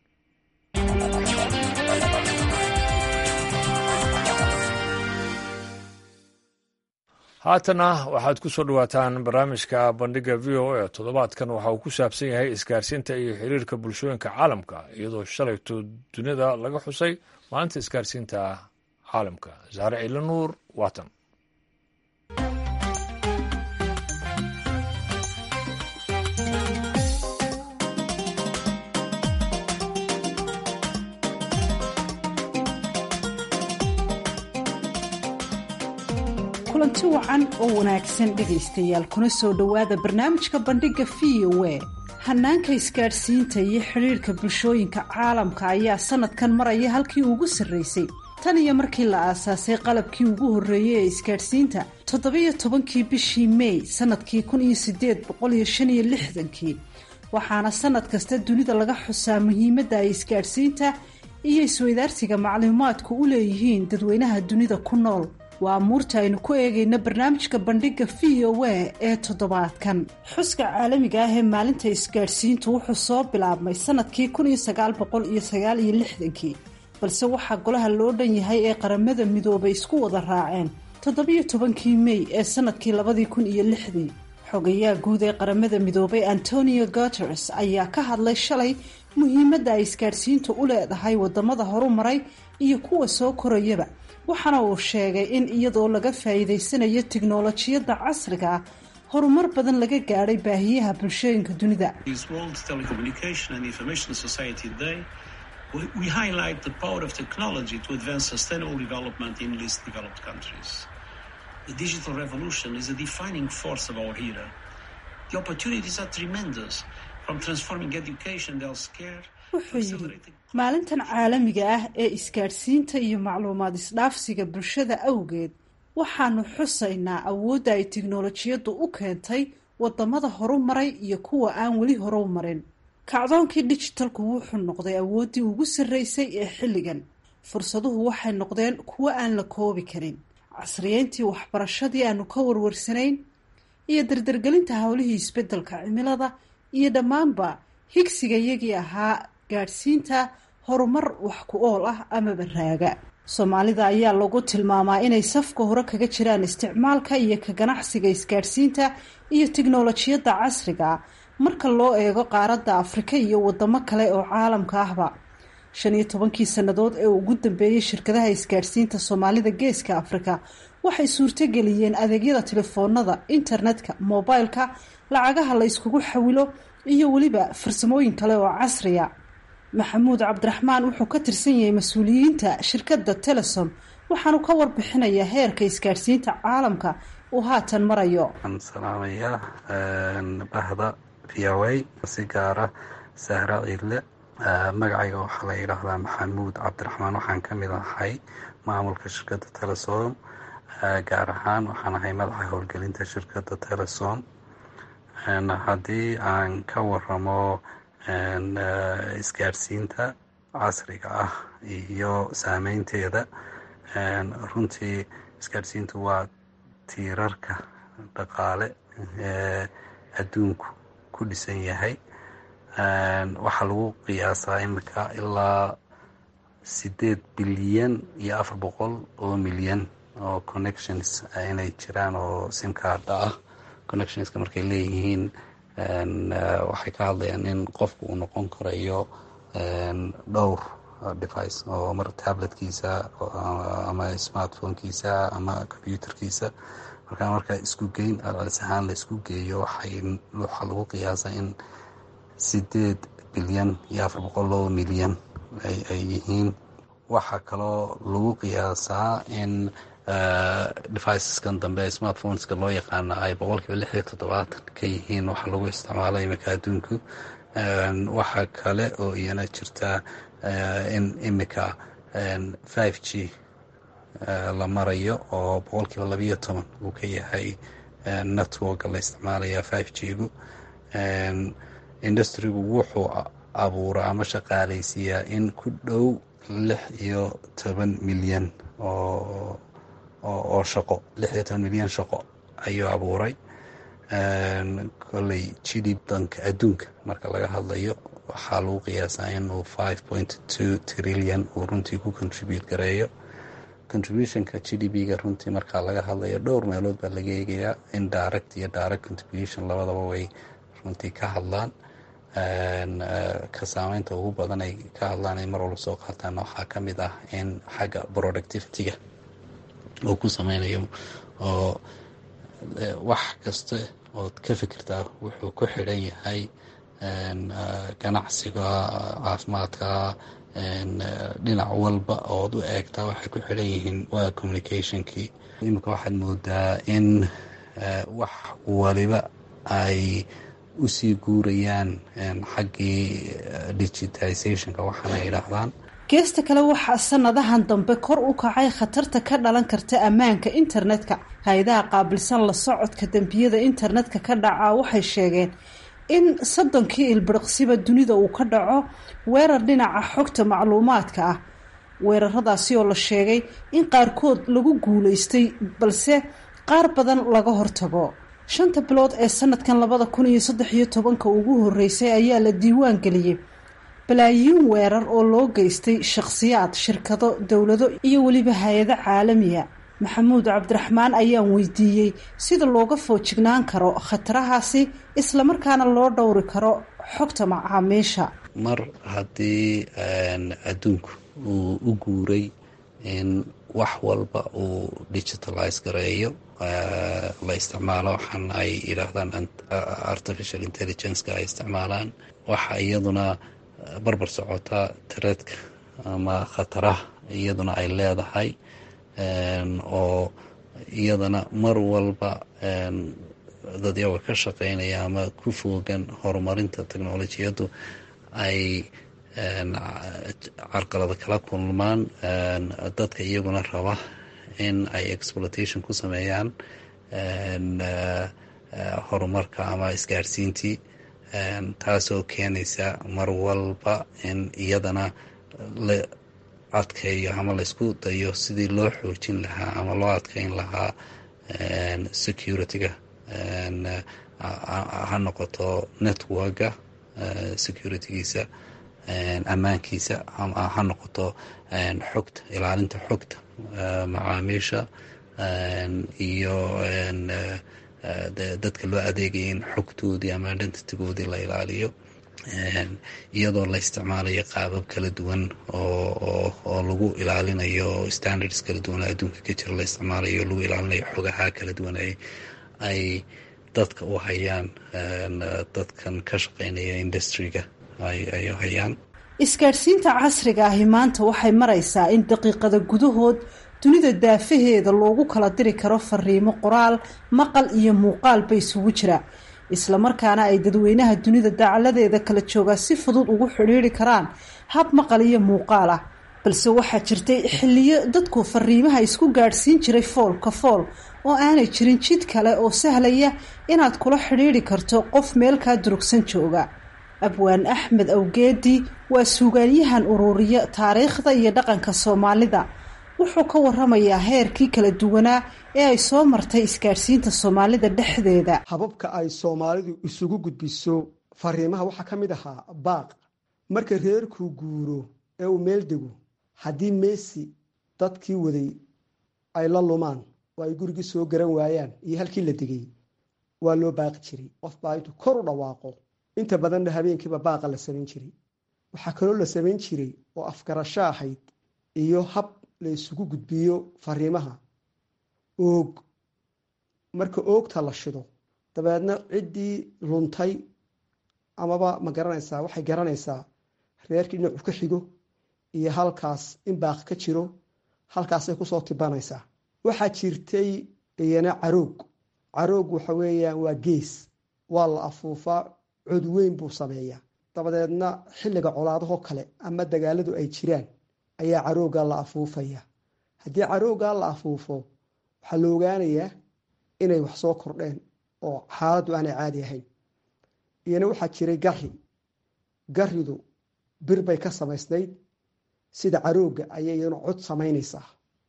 haatana waxaad ku soo dhawaataan barnaamijka bandhiga VOA toddobaadkan waxa uu ku saabsan yahay isgaarsiinta iyo xiriirka bulshooyinka caalamka iyadoo shalayto dunida laga xusay maalinta isgaarsiinta caalamka Zahra Ciilanuur waatan kulanti wacan oo wanaagsan dhegaystayaal kuna soo dhowaada barnaamijka bandhiga VOA. Hanaanka isgaarsiinta iyo xiriirka bulshooyinka caalamka ayaa sanadkan maraya halkii ugu sarreysay tan iyo markii la aasaasay qalabkii ugu horreeyay ee isgaarsiinta 17kii bishii May sanadkii 1865 waxaana sanad kasta dunida laga xusaa muhiimadda ay isgaarsiinta iyo isweydaarsiga macluumaadku u leeyihiin dadweynaha dunida ku nool. waa amuurta aynu ku eegayna barnaamijka bandhiga VOA ee toddobaadkan. xuska caalamiga ah ee maalinta isgaadhsiintu wuxuu soo bilaabmay sanadkii 1969 balse waxaa golaha loo dhan yahay ee qaramada midoobay isku wada raaceen 17kii May ee sanadkii 2006. xogayaha guud ee qaramada midoobay Antonio Guterres ayaa ka hadlay shalay muhiimadda ay isgaadhsiintu u leedahay wadamada horumaray iyo kuwa soo korayaba, waxaana uu sheegay in iyadoo laga faa'iidaysanayo tiknoolajiyadda casriga ah horumar badan laga gaadhay baahiyaha bulshooyinka dunida. We highlight the power of technology to advance sustainable development in least developed countries. The digital revolution is a defining force of our era. The opportunities are tremendous, from transforming education, healthcare. wuxuu yidhi maalintan caalamiga ah ee isgaadhsiinta iyo macluumaad isdhaafsiga bulshada awgeed waxaanu xusaynaa awoodda ay tiknoolajiyaddu u keentay wadamada horumaray iyo kuwa aan weli horumarin. kacdoonkii dijitalku wuxuu noqday awooddii ugu sarreysay ee xilligan. fursaduhu waxay noqdeen kuwo aan la koobi karin. casriyeyntii waxbarashadii aanu ka warwarsanayn iyo dardargelinta howlihii isbeddelka cimilada iyo dhammaanba higsiga iyagii ahaa gaadhsiinta horumar wax ku ool ah amaba raaga. Soomaalida ayaa lagu tilmaamaa inay safka hore kaga jiraan isticmaalka iyo ka ganacsiga isgaadhsiinta iyo tiknoolajiyadda casriga marka loo eego qaaradda Afrika iyo wadamo kale oo caalamka ahba. 15 sannadood ee ugu dambeeyay shirkadaha isgaadhsiinta Soomaalida geeska Afrika waxay suurtageliyeen adeegyada telefoonada, internetka, mobilka, lacagaha la iskugu xawilo iyo weliba farsamooyin kale oo casriya. maxamuud cabdiraxmaan wuxuu ka tirsan yahay mas-uuliyiinta shirkadda Telesom waxaanu ka warbixinayaa heerka isgaadhsiinta caalamka uu haatan marayo. waxaan salaamayaa bahda VOA si gaara Zahra Ciile. magacayga waxaa la yidhaahdaa maxamuud cabdiraxmaan. waxaan ka mid ahay maamulka shirkadda Telesom, gaar ahaan waxaan ahay madaxa howlgelinta shirkadda Telesom. haddii aan ka waramo isgaadhsiinta casriga ah iyo saameynteeda. Runtii isgaadhsiintu waa tiirarka dhaqaale ee adduunku ku dhisan yahay. waxaa lagu qiyaasaa imika ilaa 8 bilyan iyo 400 oo milyan oo connections inay jiraan oo simkaarda ah. connectionska markay leeyihiin waxay ka hadlayaan in qofku uu noqon karayo dhowr device oo mar tabletkiisa ama smartphonekiisa ama computerkiisa. marka isku geyn ahaan la isku geeyo waxaa lagu qiyaasaa in 8 bilyan iyo 400 oo milyan ay yihiin. waxaa kaloo lagu qiyaasaa in deviceskan dambe smartphoneska loo yaqaana ay 67% ka yihiin waxa lagu isticmaalo imika adduunku. waxaa kale oo iyana jirta in imika 5G la marayo oo 12% uu ka yahay networka la isticmaalaya 5G-gu. industrigu wuxuu abuuraa ama shaqaalaysiiyaa in ku dhow 16 milyan oo shaqo 16 milyan shaqo ayuu abuuray. koley GDP-danka adduunka marka laga hadlayo waxaa lagu qiyaasaa inuu 5.2 trillion uu runtii ku contribute gareeyo. contributionka GDP-ga runtii marka laga hadlayo dhowr meelood baa laga eegayaa. indirect iyo direct contribution labadaba way runtii ka hadlaan. ka saameynta ugu badan ay ka hadlaan ay mar walba soo qaataan waxaa ka mid ah in xagga productivity-ga uu ku sameynayo oo wax kasta ood ka fikirtaa wuxuu ku xidhan yahay ganacsiga, caafimaadka, dhinac walba ood u eegtaa waxay ku xidhan yihiin waa communicationkii. imika waxaad moodaa in wax waliba ay usii guurayaan xaggii digitizationka waxaana yidhaahdaan. geesta kale waxaa sanadahan dambe kor u kacay khatarta ka dhalan karta ammaanka internetka. hay-adaha qaabilsan la socodka dembiyada internetka ka dhaca waxay sheegeen in 30 ilbiriqsiba dunida uu ka dhaco weerar dhinaca xogta macluumaadka ah. weeraradaasi oo la sheegay in qaarkood lagu guulaystay balse qaar badan laga hortago. 5 bilood ee sanadkan 2013 ugu horeysay ayaa la diiwaan geliyay balaayiin weerar oo loo geystay shakhsiyaad, shirkado, dowlado iyo weliba hay-ado caalamiya. maxamuud cabdiraxmaan ayaan weydiiyey sida looga foojignaan karo khatarahaasi islamarkaana loo dhowri karo xogta macaamiisha. mar haddii adduunku uu u guuray in wax walba uu digitalize gareeyo, la isticmaalo waxaan ay yidhaahdaan artificial intelligence-ka ay isticmaalaan, waxa iyaduna barbar socota tareedka ama khataraha iyaduna ay leedahay oo iyadana mar walba dad yaga ka shaqeynaya ama ku foogan horumarinta teknolojiyaddu ay carqalada kala kulmaan dadka iyaguna raba in ay exploitation ku sameeyaan horumarka ama isgaarsiintii, taasoo keenaysa mar walba in iyadana la adkeeyo ama laysku dayo sidii loo xoojin lahaa ama loo adkeyn lahaa security-ga, ha noqoto networka security-giisa, ammaankiisa, ha noqoto xogta, ilaalinta xogta macaamiisha iyo dadka loo adeegaya in xogtoodii ama identitygoodii la ilaaliyo, iyadoo la isticmaalayo qaabab kala duwan oo lagu ilaalinayo standards kala duwan adduunka ka jira, la isticmaalayo lagu ilaalinayo xogaha kala duwan ay dadka u hayaan, dadkan ka shaqeynaya industriga ay hayaan. isgaadhsiinta casriga ahi maanta waxay maraysaa in daqiiqada gudahood dunida daafaheeda loogu kala diri karo fariimo qoraal, maqal iyo muuqaalba isugu jira, islamarkaana ay dadweynaha dunida dacaladeeda kala joogaa si fudud ugu xidhiiri karaan hab maqal iyo muuqaal ah. balse waxaa jirtay xilliyo dadku fariimaha isku gaadhsiin jiray fool ka fool oo aanay jirin jid kale oo sahlaya inaad kula xidhiiri karto qof meel kaa durugsan jooga. abwaan axmed awgeedi waa suugaanyahan ururiya taariikhda iyo dhaqanka soomaalida wuxuu ka waramayaa heerkii kala duwanaa ee ay soo martay isgaadhsiinta soomaalida dhexdeeda. hababka ay soomaalidu isugu gudbiso fariimaha waxaa ka mid ahaa baaq. marka reerkuu guuro ee uu meel dego, haddii meesi dadkii waday ay la lumaan oo ay gurigii soo garan waayaan iyo halkii la degay, waa loo baaqi jiray. qof baa intuu kor u dhawaaqo, inta badanna habeenkiiba baaqa la samayn jiray. waxaa kaloo la samayn jiray oo afgarasho ahayd iyo hab la isugu gudbiyo fariimaha oog. marka oogta la shido, dabeedna ciddii luntay amaba ma garanaysaa waxay garanaysaa reerkii dhinacu ka xigo iyo halkaas in baaq ka jiro, halkaasay kusoo tibanaysaa. waxaa jirtay iyana caroog. caroog waxa weeyaan waa gees, waa la afuufaa, cod weyn buu sameeyaa. dabadeedna xilliga colaadahoo kale ama dagaaladu ay jiraan ayaa caroogaa la afuufaya. haddii caroogaa la afuufo, waxaa la ogaanayaa inay wax soo kordheen oo xaaladdu aanay caadi ahayn. iyana waxaa jiray gari. garidu bir bay ka samaysnayd, sida carooga ayay iyana cod samaynaysaa.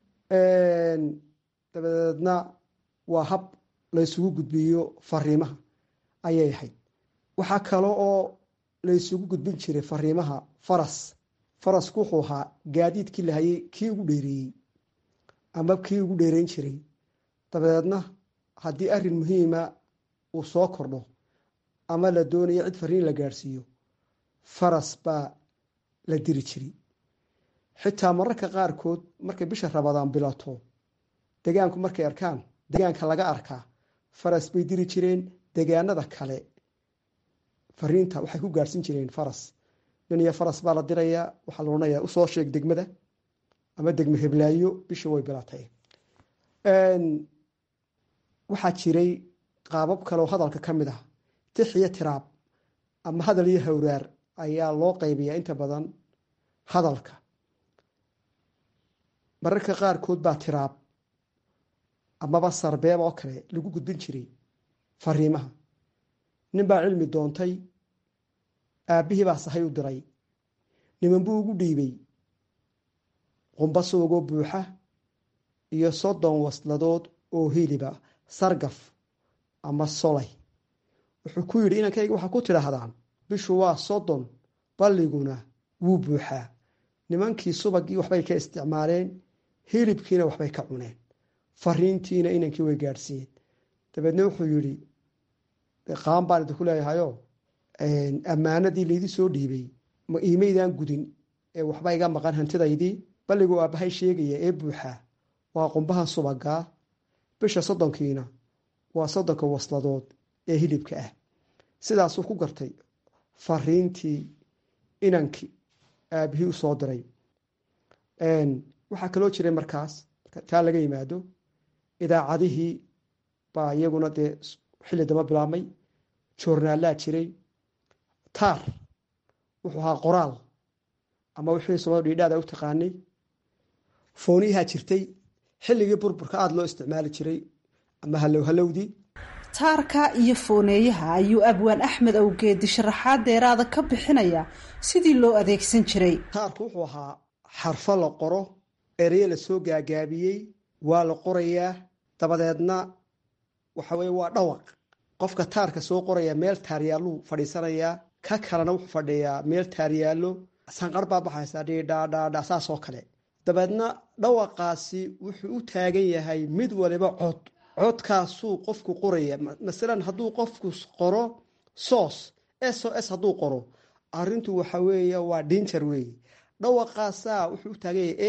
dabadeedna waa hab la ysugu gudbiyo fariimaha ayay ahayd. waxaa kale oo la ysugu gudbin jiray fariimaha faras. farasku wuxuu ahaa gaadiidkii la hayay kii ugu dheereeyey ama kii ugu dheereyn jiray. dabadeedna haddii arrin muhiima uu soo kordho ama la doonayo cid fariin la gaadhsiiyo, faras baa la diri jiray. xitaa mararka qaarkood markay bisha Ramadaan bilato, deegaanku markay arkaan deegaanka laga arkaa, faras bay diri jireen. deegaanada kale fariinta waxay ku gaarsin jireen faras. nin iyo faras baa la dirayaa, waxaa la odhanayaa usoo sheeg degmada ama degmo heblaayo, bishii way bilatay. waxaa jiray qaabab kaleoo hadalka ka mid ah. tix iyo tiraab ama hadal iyo hawraar ayaa loo qaybiyaa inta badan hadalka. mararka qaarkood baa tiraab amaba sarbeeb oo kale lagu gudbin jiray fariimaha. nin baa cilmi doontay, aabbihii baa sahay u diray. niman buu ugu dhiibay qumba soogoo buuxa iyo 30 wasladood oo hiliba sargaf ama solay. wuxuu ku yidhi inankayga waxaa ku tidhaahdaan bishu waa 30, balliguna wuu buuxaa. nimankii subagii waxbay ka isticmaaleen, hilibkiina waxbay ka cuneen, fariintiina inankii way gaadhsiiyeen. dabeedna wuxuu yidhi qaan baan idinku leeyahayo ammaanadii laydii soo dhiibay ma iimaydaan gudin ee waxba iga maqan hantidaydii. balligu aabbahay sheegaya ee buuxaa waa qumbahan subagaa, bisha 30kiina waa 30 wasladood ee hilibka ah. sidaasuu ku gartay fariintii inankii aabbihii u soo diray. waxaa kaloo jiray markaas taa laga yimaado, idaacadihii baa iyaguna dee xilli dama bilaabmay. joornaalaa jiray. taar wuxuu ahaa qoraal ama wixii Soomaalidu dhiidhaada u taqaanay. fooniyaha jirtay, xilligii burburka aada loo isticmaali jiray ama halowdii. taarka iyo fooneeyaha ayuu abwaan axmed awgeedi sharaxaad dheeraada ka bixinaya sidii loo adeegsan jiray. taarku wuxuu ahaa xarfo la qoro, ereye la soo gaagaabiyey, waa la qorayaa. dabadeedna waxa weye waa dhawaq. qofka taarka soo qoraya meel taaryaaluu fadhiisanayaa, ka kalena wuxuu fadhiyaa meel taaryaalo. sanqar baa baxaysaa dhiidhaadhaadha saasoo kale. dabeedna dhawaqaasi wuxuu u taagan yahay mid waliba cod. codkaasuu qofku qoraya. masalan hadduu qofku qoro soos, SOS hadduu qoro, arrintu waxa weeye waa danger weeye. dhawaqaasaa wuxuu u taagan yahay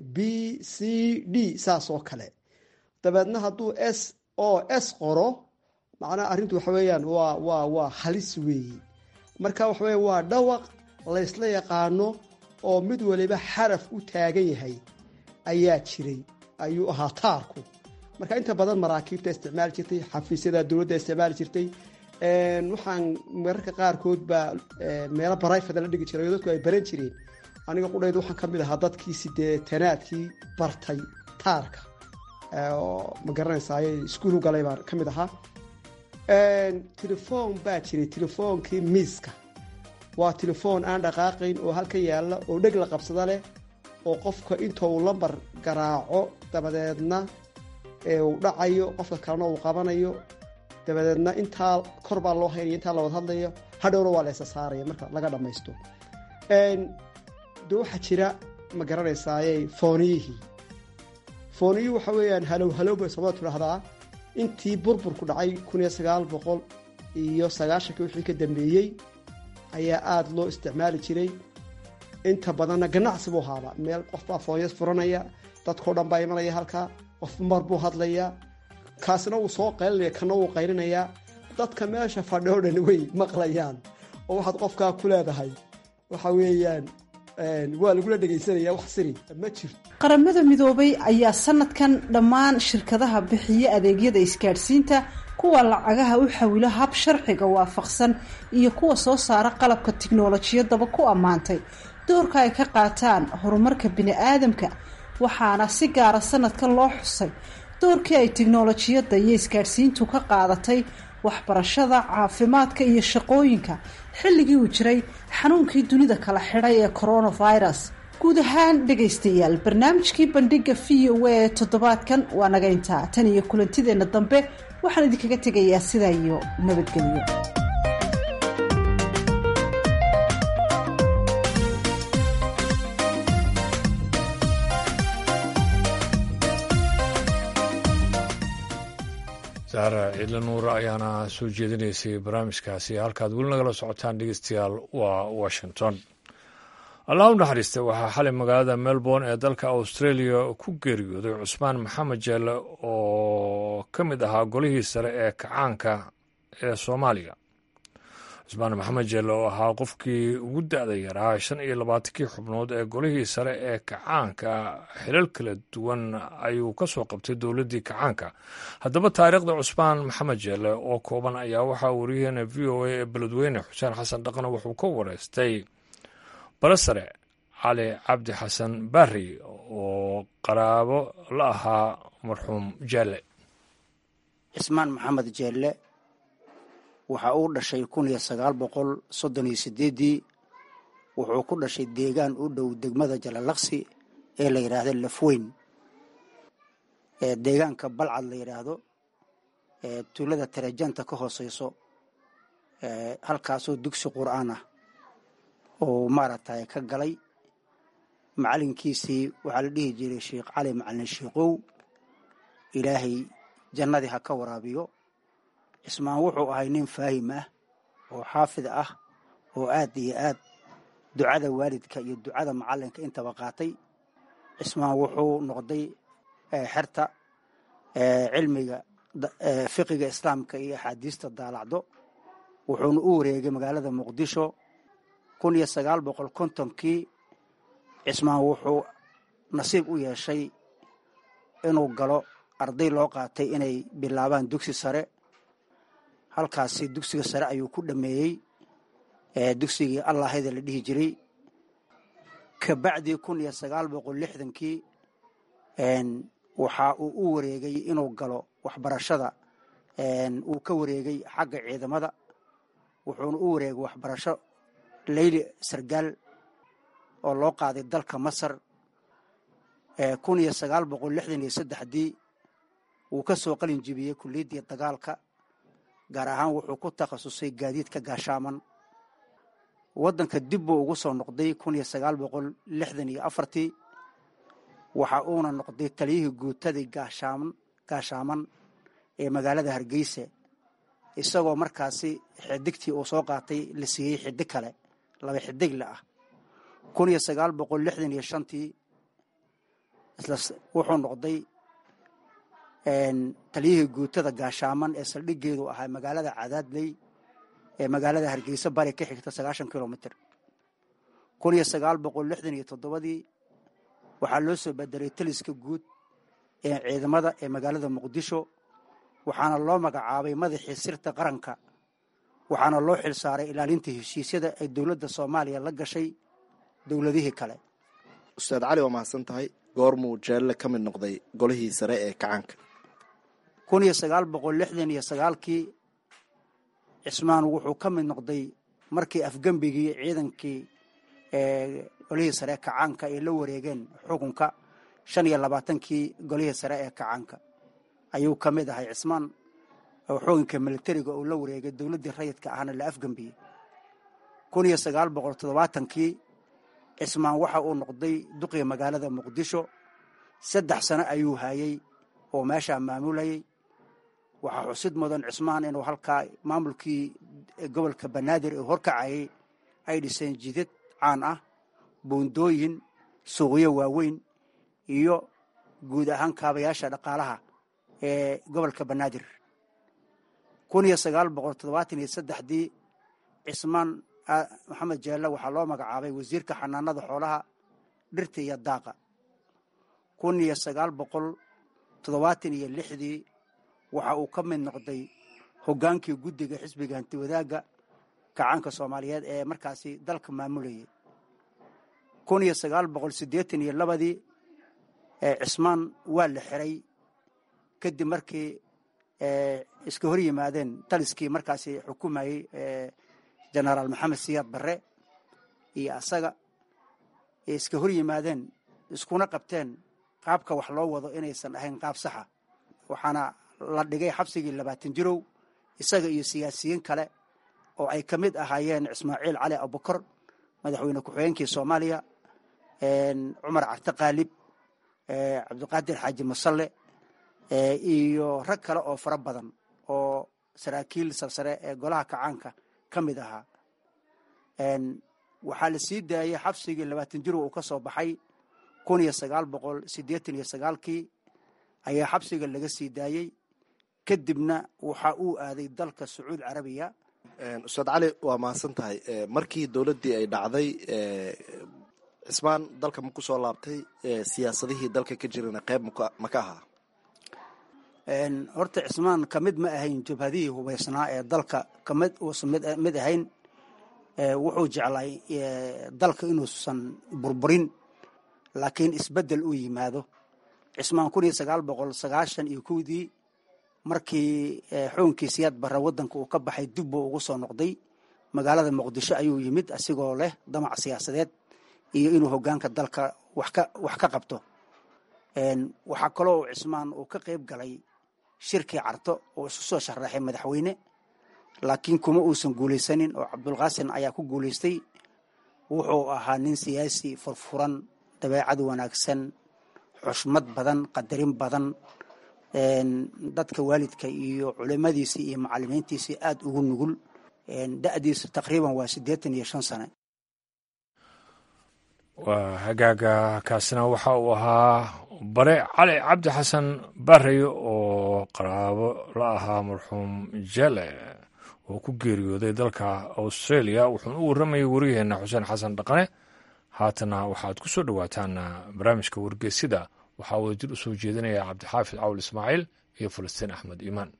ABCD saasoo kale. dabeedna hadduu SOS qoro, macnaha arrintu waxa weeyaan waa halis weeye. marka waxa weeye waa dhawaq laysla yaqaano oo mid waliba xaraf u taagan yahay ayaa jiray, ayuu ahaa taarku. marka inta badan maraakiibta isticmaali jirtay, xafiisyada dowladda isticmaali jirtay. waxaan mararka qaarkood baa meelo barayfada la dhigi jiray oo dadku ay baran jireen. aniga qudhayd waxaan ka mid ahaa dadkii 80aadkii bartay taarka, oo ma garanaysaa iskuul u galay baan ka mid ahaa. telefoon baa jiray, telefoonkii miiska waa telefoon aan dhaqaaqayn oo halka yaalla oo dheg la qabsada leh oo qofka intuu lambar garaaco dabadeedna uu dhacayo qofka kalena uu qabanayo dabadeedna intaa kor baa loo haynaya intaa la wada hadlayo hadhowna waa la isa saaraya marka laga dhammaysto de waxaa jira ma garanaysaaye fooniyihii waxa weeyaan halow bay soomada tidhaahdaa intii burburku dhacay 1990 wixii ka dambeeyey ayaa aada loo isticmaali jiray inta badanna ganacsi buu ahaaba meel qof baa foonyas furanaya dadkao dhan baa imanaya halkaa qof mar buu hadlayaa kaasina wuu soo qaylinaya kana wuu qaylinayaa dadka meesha fadhi oo dhan way maqlayaan oo waxaad qofkaa ku leedahay waxa weeyaan waa lagula dhegaysanaya wax siri ma jirto. qaramada midoobay ayaa sanadkan dhammaan shirkadaha bixiya adeegyada isgaadhsiinta kuwa lacagaha u xawilo hab sharciga waafaqsan iyo kuwa soo saara qalabka tiknoolajiyadaba ku ammaantay doorka ay ka qaataan horumarka bini'aadamka waxaana si gaara sanadkan loo xusay doorkii ay tiknoolajiyadda iyo isgaadhsiintu ka qaadatay waxbarashada caafimaadka iyo shaqooyinka xilligii uu jiray xanuunkii dunida kala xidhay ee coronavirus. guud ahaan dhegaystayaal barnaamijkii bandhiga VOA ee toddobaadkan waa naga intaa tan iyo kulantideenna dambe waxaan idinkaga tegayaa sidaa iyo nabadgelyo. saara ciidla nuura ayaana soo jeedinaysay barnaamijkaasi halkaad weli nagala socotaan dhegeystayaal waa washington. allah u naxariista waxaa xalay magaalada melbourne ee dalka australia ku geeriyooday cusmaan maxamed jeelle oo ka mid ahaa golihii sare ee kacaanka ee soomaaliya. cusmaan maxamed jeelle oo ahaa qofkii ugu da-da yaraa 25 xubnood ee golihii sare ee kacaanka xilal kala duwan ayuu ka soo qabtay dowladdii kacaanka. haddaba taariikhda cusmaan maxamed jeelle oo kooban ayaa waxaa wariyaheena v o a ee beledweyne xuseen xasan dhaqna wuxuu ka wareystay barasare cali cabdi xasan barri oo qaraabo la ahaa marxuum jeelle. cismaan maxamed jeelle waxa uu dhashay 1938 wuxuu ku dhashay deegaan u dhow degmada jalalaqsi ee la yidhaahdo lafweyn ee deegaanka balcad la yidhaahdo ee tuulada tarajanta ka hooseyso halkaasoo dugsi qur'aan ah oo maaragtay ka galay. macalinkiisii waxaa la dhihi jiray sheekh cali macalin shiiqow ilaahay jannadii ha ka waraabiyo. cismaan wuxuu ahay nin faahim ah oo xaafid ah oo aad iyo aad ducada waalidka iyo ducada macalinka intaba qaatay. cismaan wuxuu noqday xerta cilmiga fiqiga islaamka iyo axaadiista daalacdo wuxuuna u wareegay magaalada muqdisho 1950kii. cismaan wuxuu nasiib u yeeshay inuu galo arday loo qaatay inay bilaabaan dugsi sare. halkaasi dugsiga sare ayuu ku dhameeyey dugsigii allahayda la dhihi jiray. kabacdii 1960kii waxa uu u wareegay inuu galo waxbarashada. uu ka wareegay xagga ciidamada wuxuuna u wareegay waxbarasho leyli sargaal oo loo qaaday dalka masar. 1963dii wuu ka soo qalin jibiyey kuliyaddii dagaalka gaar ahaan wuxuu ku takhasusay gaadiidka gaashaaman. waddanka dib buu ugu soo noqday 1964 waxa uuna noqday taliyihii guutadii gaashaaman ee magaalada hargeysa isagoo markaasi xidigtii uu soo qaatay la siiyey xidig kale 2 xidigle ah. 1965 wuxuu noqday taliyihii guutada gaashaaman ee saldhigeedu ahaa magaalada cadaadley ee magaalada hargeysa bari ka xigta 90 kilomitir. 1967 waxaa loo soo bedelay taliska guud ee ciidamada ee magaalada muqdisho waxaana loo magacaabay madaxii sirta qaranka waxaana loo xilsaaray ilaalinta heshiisyada ay dowladda Soomaaliya la gashay dowladihii kale. Ustaad Cali waa mahadsan tahay. goormuu jeelle ka mid noqday golihii sare ee kacaanka? 1969kii cismaan wuxuu ka mid noqday markii afgembigii ciidankii golihii sare ee kacaanka ay la wareegeen xukunka 25kii golihii sare ee kacaanka ayuu ka mid ahay cismaan oo xukunka militariga uu la wareegay dowladdii rayidka ahna la afgembiyey 1970kii cismaan waxa uu noqday duqii magaalada muqdisho 3 sano ayuu hayay oo meeshaa maamulayay waxaa xusid mudan cismaan inuu halkaa maamulkii gobolka banaadir ee horkacayay ay dhiseen jidad caan ah buundooyin suuqyo waaweyn iyo guud ahaan kaabayaasha dhaqaalaha ee gobolka banaadir 1973dii cismaan maxamed jeelle waxaa loo magacaabay wasiirka xanaanada xoolaha dhirta iyo daaqa 1976dii waxa uu ka mid noqday hoggaankii guddiga xisbiga hanti wadaagga kacaanka soomaaliyeed ee markaasi dalka maamulayay 1982dii cismaan waa la xiray kadib markii iska hor yimaadeen taliskii markaasi xukumayey jenaraal maxamed siyaad barre iyo asaga iska hor yimaadeen iskuna qabteen qaabka wax loo wado inaysan ahayn qaab saxa waxaana la dhigay xabsigii 20 jirow isaga iyo siyaasiyiin kale oo ay ka mid ahaayeen ismaaciil cali abubakar madaxweyne ku-xigeenkii soomaaliya cumar carte qaalib cabdiqaadir xaaji masalle iyo rag kale oo fara badan oo saraakiil sarsare ee golaha kacaanka ka mid ahaa waxaa la sii daayey xabsigii 20 jirow uu ka soo baxay 1989kii ayaa xabsiga laga sii daayey kadibna waxa uu aaday dalka sacuud carabiya. ustaad cali waa mahadsan tahay. markii dowladdii ay dhacday cismaan dalka ma ku soo laabtay siyaasadihii dalka ka jirana qayb ma ka ahaa? horta cismaan ka mid ma ahayn jabhadihii hubaysnaa ee dalka kamid uusan mid ahayn. wuxuu jeclay dalka inuusan burburin laakiin isbeddel uu yimaado. cismaan 1991dii markii xukunkii siyaad barre waddanka uu ka baxay dib buu ugu soo noqday magaalada muqdisho ayuu yimid asigoo leh damac siyaasadeed iyo inuu hoggaanka dalka wax ka qabto. waxaa kaloo cismaan uu ka qayb galay shirkii carto oo isu soo sharaxay madaxweyne laakiin kuma uusan guulaysanin oo cabdulqaasin ayaa ku guulaystay. wuxuu ahaa nin siyaasi furfuran, dabeecad wanaagsan, xushmad badan, qadarin badan, dadka waalidka iyo culimadiisii iyo macalimiintiisii aad ugu nugul. da'diisa taqriiban waa 85 sane. waa hagaaga kaasina waxa uu ahaa bare cali cabdi xasan barre oo qaraabo la ahaa marxuum jele oo ku geeriyooday dalka australia. wuxuuna u warramayay wariyaheenna xuseen xasan dhaqane. haatana waxaad ku soo dhowaataan barnaamijka wargeysida. waxaa wadajir u soo jeedinaya cabdixaafid cawl ismaaciil iyo falastiin axmed iimaan.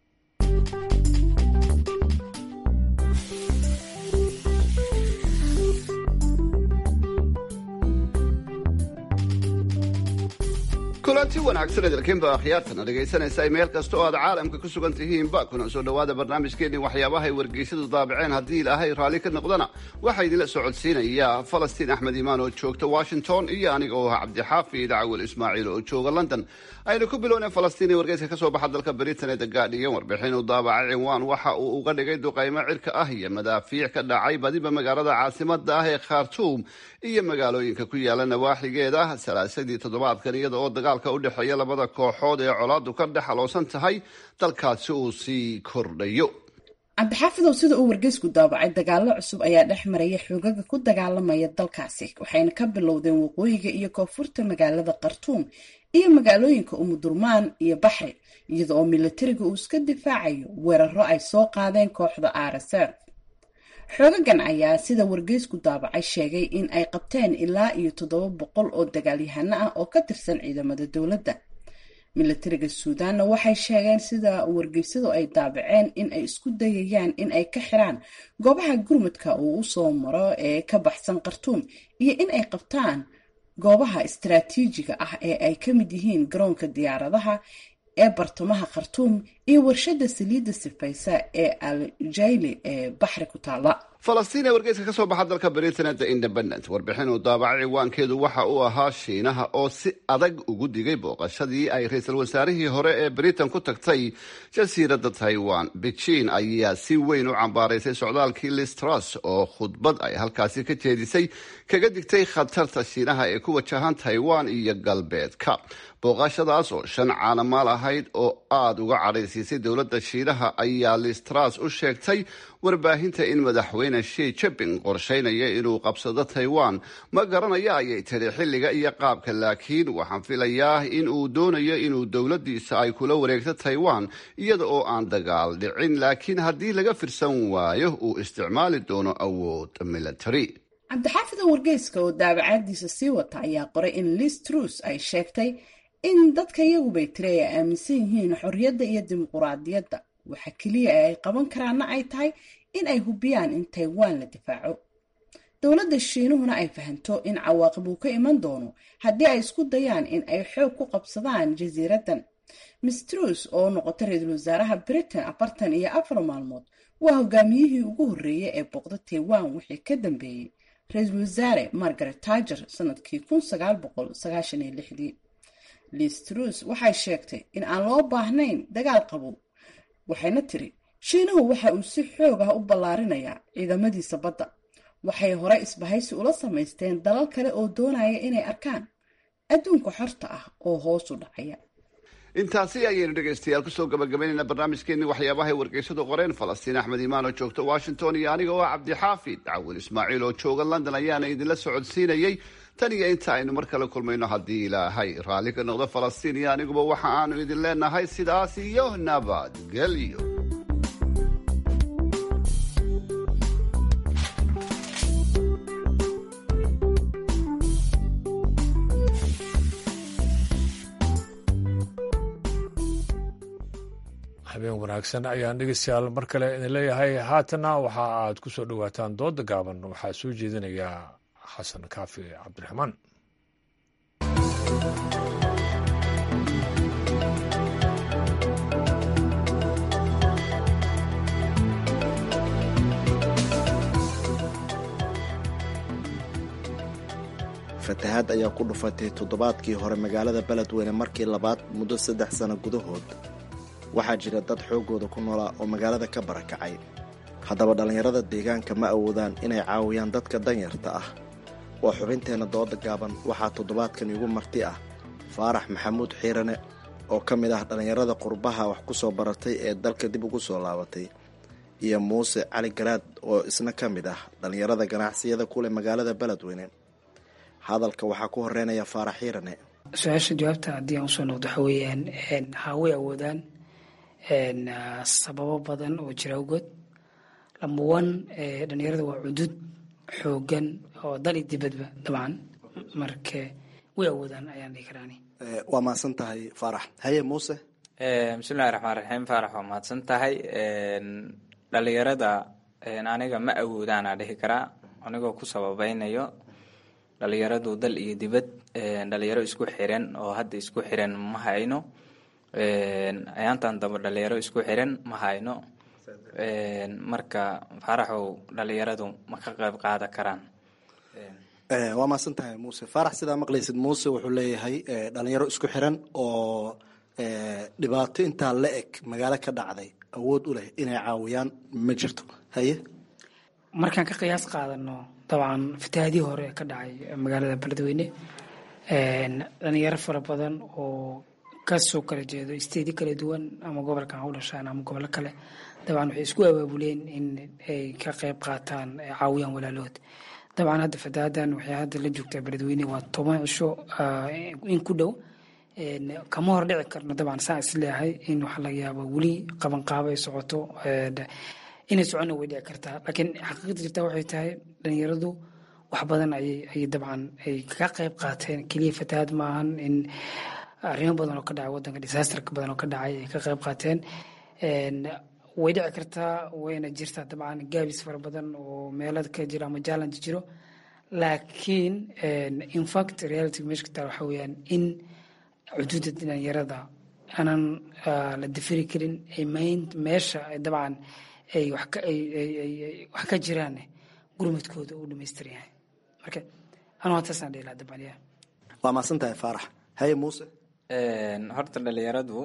kulanti wanaagsan idinkiinba akhyaartana dhegaysanaysaa meel kasta oo aad caalamka ku sugan tihiinba kuna soo dhowaada barnaamijkeennii waxyaabahay wargeysadu daabaceen. haddii ilaahay raalli ka noqdana waxaa idinla soo codsiinaya falastiin axmed iimaan oo joogta washington iyo aniga oo ah cabdixaafid cawil ismaaciil oo jooga london. aynu ku bilownay falastiin ee wargeyska ka soo baxa dalka britain ee The Guardian warbixin uu daabacay cinwaan waxa uu uga dhigay duqaymo cirka ah iyo madaafiic ka dhacay badiba magaalada caasimada ah ee khartuum iyo magaalooyinka ku yaala nawaaxigeeda salaasadii toddobaadkan iyada oo dagaalka u dhexeeya labada kooxood ee colaadu ka dhex aloosan tahay dalkaasi uu sii kordhayo. cabdixaafidow sida uu wargeysku daabacay dagaalo cusub ayaa dhex maraya xoogaga ku dagaalamaya dalkaasi waxayna ka bilowdeen waqooyiga iyo koonfurta magaalada khartuum iyo magaalooyinka umudurmaan iyo baxri iyada oo militariga uu iska difaacayo weeraro ay soo qaadeen kooxda RSF. xoogagan ayaa sida wargeysku daabacay sheegay in ay qabteen ilaa iyo 700 oo dagaalyahano ah oo ka tirsan ciidamada dowladda. militariga suudaanna waxay sheegeen sida wargeysadu ay daabaceen in ay isku dayayaan in ay ka xiraan goobaha gurmadka uu u soo maro ee ka baxsan khartuum iyo in ay qabtaan goobaha istaraatiijiga ah ee ay ka mid yihiin garoonka diyaaradaha ee bartamaha khartuum iyo warshada saliidda sifaysa ee al jayli ee baxri ku taala. falastiin ee wargeyska ka soo baxa dalka britain the independent warbixin uu daabacay ciwaankeedu waxa uu ahaa shiinaha oo si adag ugu digay booqashadii ay ra-iisul wasaarihii hore ee britain ku tagtay jasiiradda taiwan. beijing ayaa si weyn u cambaaraysay socdaalkii Liz Truss oo khudbad ay halkaasi ka jeedisay kaga digtay khatarta shiinaha ee ku wajahan taiwan iyo galbeedka. booqashadaas oo 5 caalamaal ahayd oo aada uga cadhaysiisay dowladda shiinaha ayaa Liz Truss u sheegtay warbaahinta in madaxweyne Xi Jinping qorsheynaya inuu qabsado Taiwan. ma garanaya ayay tiri xilliga iyo qaabka, laakiin waxaan filayaa in uu doonayo inuu dowladdiisa ay kula wareegto Taiwan iyada oo aan dagaal dhicin, laakiin haddii laga firsan waayo uu isticmaali doono awood military. cabdixaafid wargeyska oo daabacaadiisa sii wata ayaa qoray in Liz Truss ay sheegtay in dadka iyagu bay tiri ay aaminsan yihiin xorriyadda iyo dimuquraadiyadda. waxa keliya ay qaban karaana ay tahay in ay hubiyaan in Taiwan la difaaco. dowladda shiinuhuna ay fahanto in cawaaqib uu ka iman doono haddii ay isku dayaan in ay xoog ku qabsadaan jasiiraddan. Miss Truss oo noqotay ra-iisul wasaaraha Britain 44 maalmood waa hogaamiyihii ugu horreeyay ee booqda Taiwan wixii ka dambeeyey ra-iisul wasaare Margaret Thatcher sanadkii 1996. Liz Truss waxay sheegtay in aan loo baahnayn dagaal qabow. waxayna tiri shiinuhu waxa uu si xoog ah u ballaarinayaa ciidamadiisa badda. waxay hore isbahaysi ula samaysteen dalal kale oo doonaya inay arkaan adduunka xorta ah oo hoos u dhacaya. intaasi ayaynu dhegaystayaal kusoo gabagabaynayna barnaamijkeenii waxyaabahay wargeysadu qoreen. falastiin axmed imaan oo joogta washington iyo aniga oo cabdixaafid cawil ismaaciil oo jooga london ayaana idinla socodsiinayay. tan iyo inta aynu mar kale kulmayno haddii ilaahay raalli ka noqdo falastiin iyo aniguba waxa aanu idin leenahay sidaas iyo nabadgelyo. habeen wanaagsan ayaan dhegeystayaal mar kale idin leeyahay. haatana waxa aad ku soo dhowaataan dooda gaaban. waxaa soo jeedinayaa xasan kaafi cabdiraxmaan. fatahaad ayaa ku dhufatay toddobaadkii hore magaalada beledweyne markii labaad muddo 3 sano gudahood. waxaa jira dad xoogooda ku noolaa oo magaalada ka barakacay. haddaba dhallinyarada deegaanka ma awoodaan inay caawiyaan dadka danyarta ah. waa xubinteenna dooda gaaban. waxaa toddobaadkan igu marti ah faarax maxamuud xiirane oo ka mid ah dhallinyarada qurbaha wax ku soo baratay ee dalka dib ugu soo laabatay, iyo muuse cali garaad oo isna ka mid ah dhallinyarada ganacsiyada kuleh magaalada beledweyne. hadalka waxaa ku horeynaya faarax xiirane. su-aasha jawaabta haddii aan usoo noqdo waxa weeyaan way awoodaan sababo badan oo jira awgood. number one, dhalinyarada waa cudud xoogan oo dal iyo dibadba dabcan, marka way awoodaan ayaan dhihi karaani. waa mahadsan tahay faarax. haye muuse. bismillahi raxmaan raxiim. faarax waa mahadsan tahay. dhalinyarada aniga ma awoodaan aa dhihi karaa anigoo ku sababeynayo dhalinyaradu dal iyo dibad dhalinyaro isku xiran oo hadda isku xiran ma hayno. ayaantan damba dhalinyaro isku xiran ma hayno. marka faaraxow dhalinyaradu ma ka qayb qaadan karaan? waa mahadsan tahay muuse. faarax sidaa maqlaysid muuse wuxuu leeyahay dhalinyaro isku xiran oo dhibaato intaa la eg magaalo ka dhacday awood u leh inay caawiyaan ma jirto. haye markaan ka qiyaas qaadano dabcan fatahaadii hore ka dhacay magaalada beledweyne, dhalinyaro fara badan oo kasoo kala jeedo isteedi kala duwan ama gobolkan ha u dhashaan ama gobollo kale, dabcan waxay isku abaabuleen in ay ka qayb qaataan caawiyaan walaalood. dabcan hadda fatahaadan waxay hadda la joogtaa beledweyne waa 10 cisho in ku dhow. kama hor dhici karno dabcan saa is leeyahay in waxa laga yaabo weli qabanqaabo ay socoto, inay socona way dhici kartaa. laakiin xaqiiqda jirta waxay tahay dhalinyaradu wax badan ayay dabcan ay ka qayb qaateen. keliya fatahaad maahan, in arrimo badan oo ka dhacay wadanka, disaasterka badan oo ka dhacay ay ka qayb qaateen. way dhici kartaa, wayna jirtaa dabcan gaabis fara badan oo meelada ka jiro ama challenge jiro. laakiin in fact reality meesha ka taal waxa weeyaan in xuduudda dhalinyarada aanan la difiri karin meesha dabcan ay wax ka jiraan gurmadkooda uu dhamaystiran yahay marka anuu taasaan dhihi lahaa dabcan yaa waa mahadsan tahay faarax haye muuse horta dhalinyaradu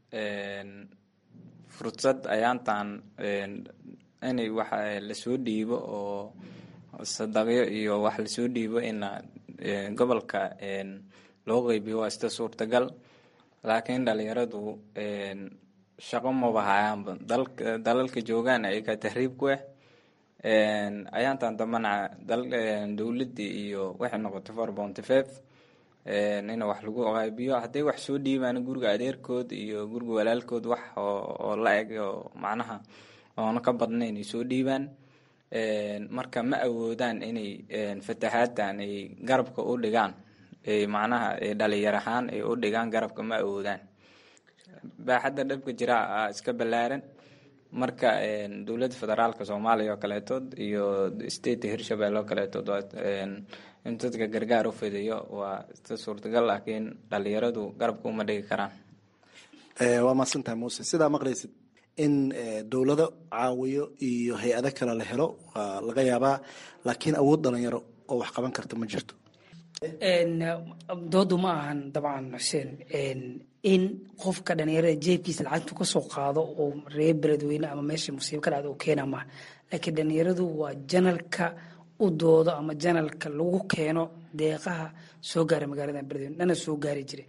fursad ayaantaan inay wax lasoo dhiibo oo sadaqyo iyo wax lasoo dhiibo ina gobolka loo qeybiyo waa ista suurtagal laakiin dhalinyaradu shaqo maba hayaanba dalalka joogaan ayaga tahriib ku ah ayaantaan dambana dowladii iyo waxay noqotay 4.5 in wax lagu qaybiyo hadday wax soo dhiibaan guriga adeerkood iyo guriga walaalkood wax oo la eg oo macnaha oona ka badnayn ay soo dhiibaan marka ma awoodaan inay fatahaaddan ay garabka u dhigaan macnaha dhalinyar ahaan ay u dhigaan garabka ma awoodaan baaxadda dhabka jira iska ballaaran marka dowladda federaalka Soomaaliya oo kaleetood iyo state Hirshabelle oo kaleetood in dadka gargaar u fidiyo waa suurtagal laakiin dhalinyaradu garabka uma dhigi karaan waa mahadsantahay muuse sidaa maqlaysid in dowlado caawiyo iyo hay-ado kale la helo waa laga yaabaa laakiin awood dhalinyaro oo wax qaban karta ma jirto doodu ma ahan dabcan xuseen in qofka dhalinyarada jeebkiisa lacagtu ka soo qaado oo reer beledweyne ama meesha musiibo ka dhacda oo keena maaha laakiin dhalinyaradu waa janalka u doodo ama janalka lagu keeno deeqaha soo gaara magaalada beledweyne dhana soo gaari jiray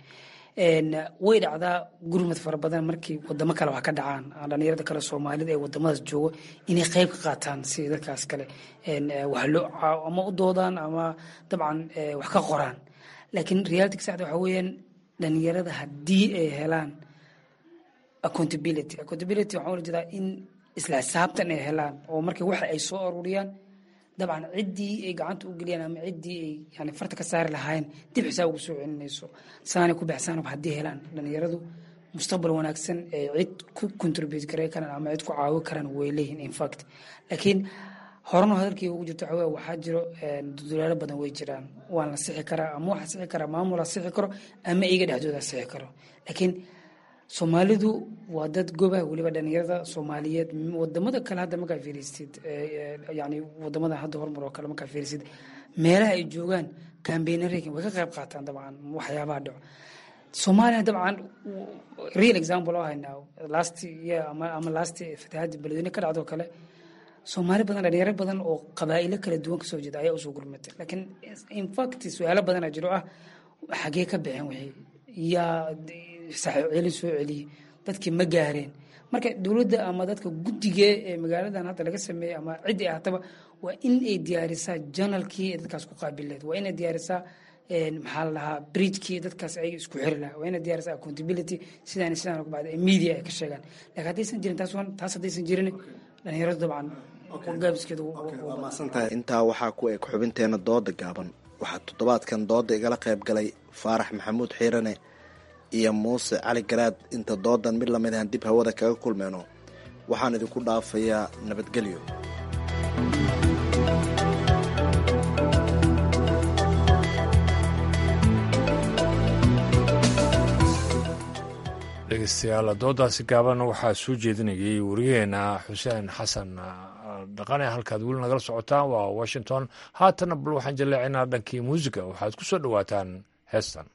way dhacdaa gurmad fara badan markii wadamo kale wax ka dhacaan dhalinyarada kale Soomaalida ee wadamadaas joogo inay qayb ka qaataan si dadkaas kale wax loo ama u doodaan ama dabcan wax ka qoraan laakiin reality saxda waxa weeyaan dhalinyarada haddii ay helaan accountability waxaa la jeedaa in isla xisaabtan ay helaan oo markii waxa ay soo ururiyaan dabcan ciddii ay gacanta u geliyaan ama ciddii ay yani farta ka saari lahaayeen dib xisaab ugu soo celinayso saanay ku baxsaan haddii helaan dhalinyaradu mustaqbal wanaagsan ee cid ku contribute garay karaan ama cid ku caawi karaan way leeyihiin in fact laakiin horena hadalkii ugu jirto waxaa jiro dadaalo badan way jiraan waan la sixi karaa ama waxa sixi karaa maamul la sixi karo ama iyaga dhexdooda sixi karo laakiin Soomaalidu waa dad goba waliba dhalinyarada Soomaaliyeed wadamada kale hadda markaa fiirisid yani wadamada hadda horumar oo kale markaa fiirisid meelaha ay joogaan campaign-ariga way ka qayb qaataan dabcan waxyaabaha dhaco Soomaaliya dabcan real example oo haynaa last year ama last fatahaad beledweyne ka dhacdo kale Soomaali badan dhalinyaro badan oo qabaa'ilo kala duwan ka soo jeeda ayaa u soo gurmatay laakiin in fact su'aalo badan jiro xagee ka bixin wixii yaa saxeeli soo celiyay dadkii ma gaareen marka dowladda ama dadka guddiga ee magaaladan hadda laga sameeyay ama cid ay ahataba waa in ay diyaarisaa janalkii dadkaas ku qaabileed waa in ay diyaarisaa maxaa la dhahaa bridgekii dadkaas ay isku xiri lahaa waa in ay diyaarisaa accountability sidaan ku bacda media ay ka sheegaan laakiin haddaysan jirin taas haddaysan jirin dhalinyaradu dabcan gaabiskeedu waa mahadsantahay intaa waxaa ku eg xubinteena dooda gaaban waxaa toddobaadkan dooda igala qayb galay faarax maxamuud xiirane iyo muuse cali garaad inta doodan mid lamid ahan dib hawada kaga kulmeyno waxaan idinku dhaafayaa nabadgelyo dhegeystayaal doodaasi gaaban waxaa soo jeedinayay wariyaheena xuseen xasan dhaqane halkaad weli nagala socotaan waa Washington haatana bal waxaan jaleecinaa dhankii muusiga waxaad ku soo dhawaataan heestan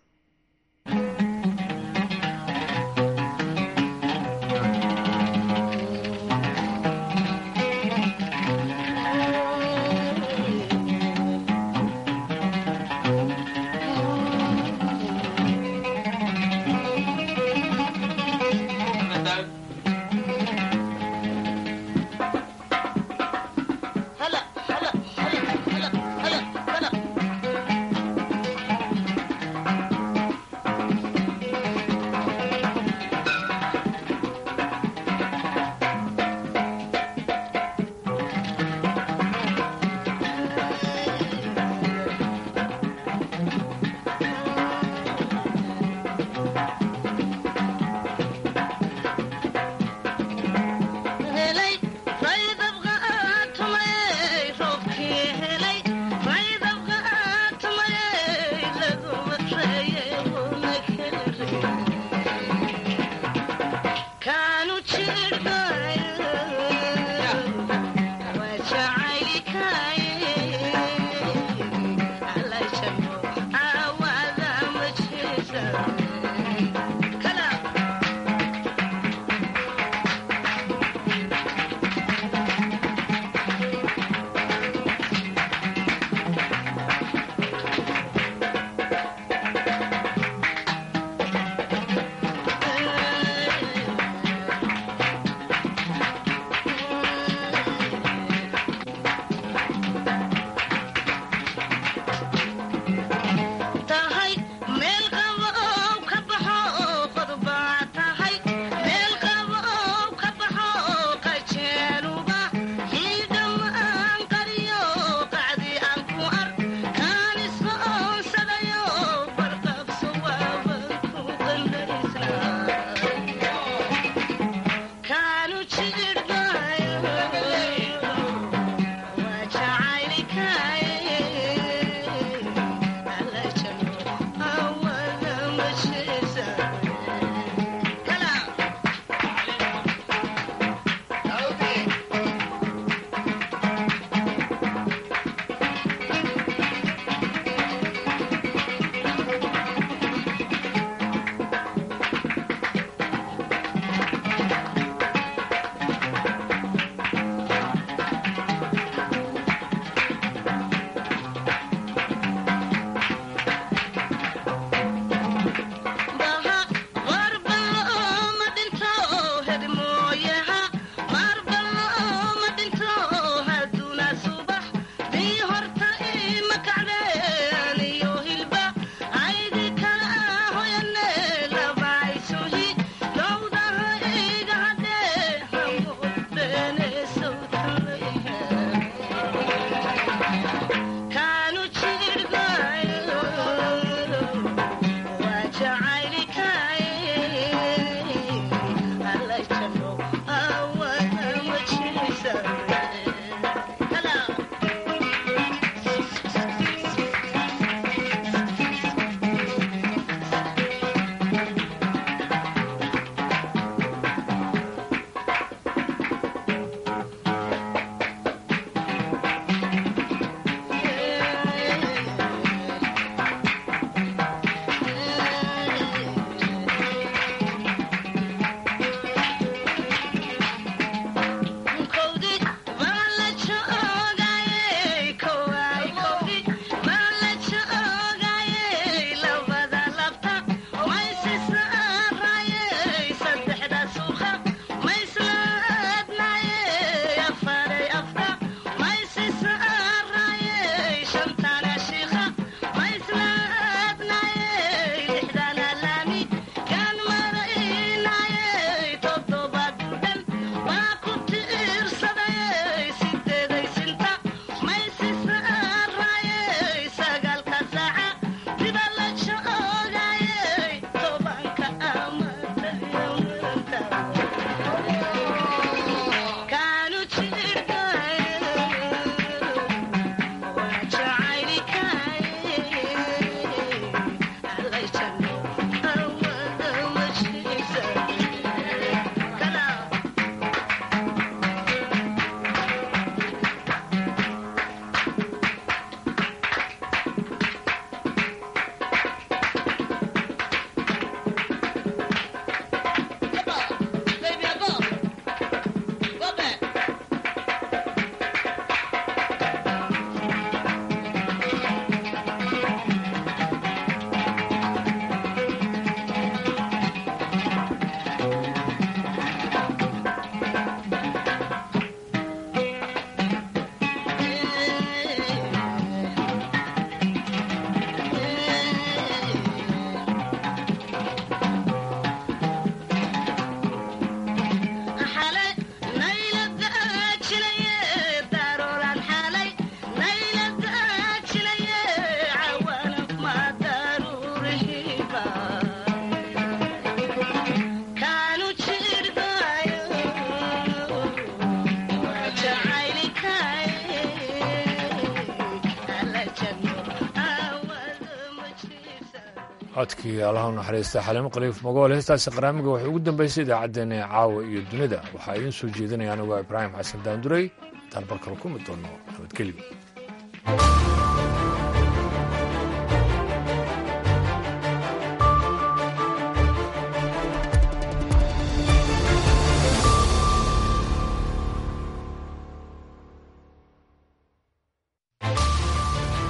codkii allaha u naxariista xaliimo khaliif magool heestaasi qaraamiga waxay ugu dambaysay idaacaddeenna caawa iyo dunida waxaa idiin soo jeedinaya anigoo ibraahim xasan daanduray intaan barkale ku mid doonno nabadgelyo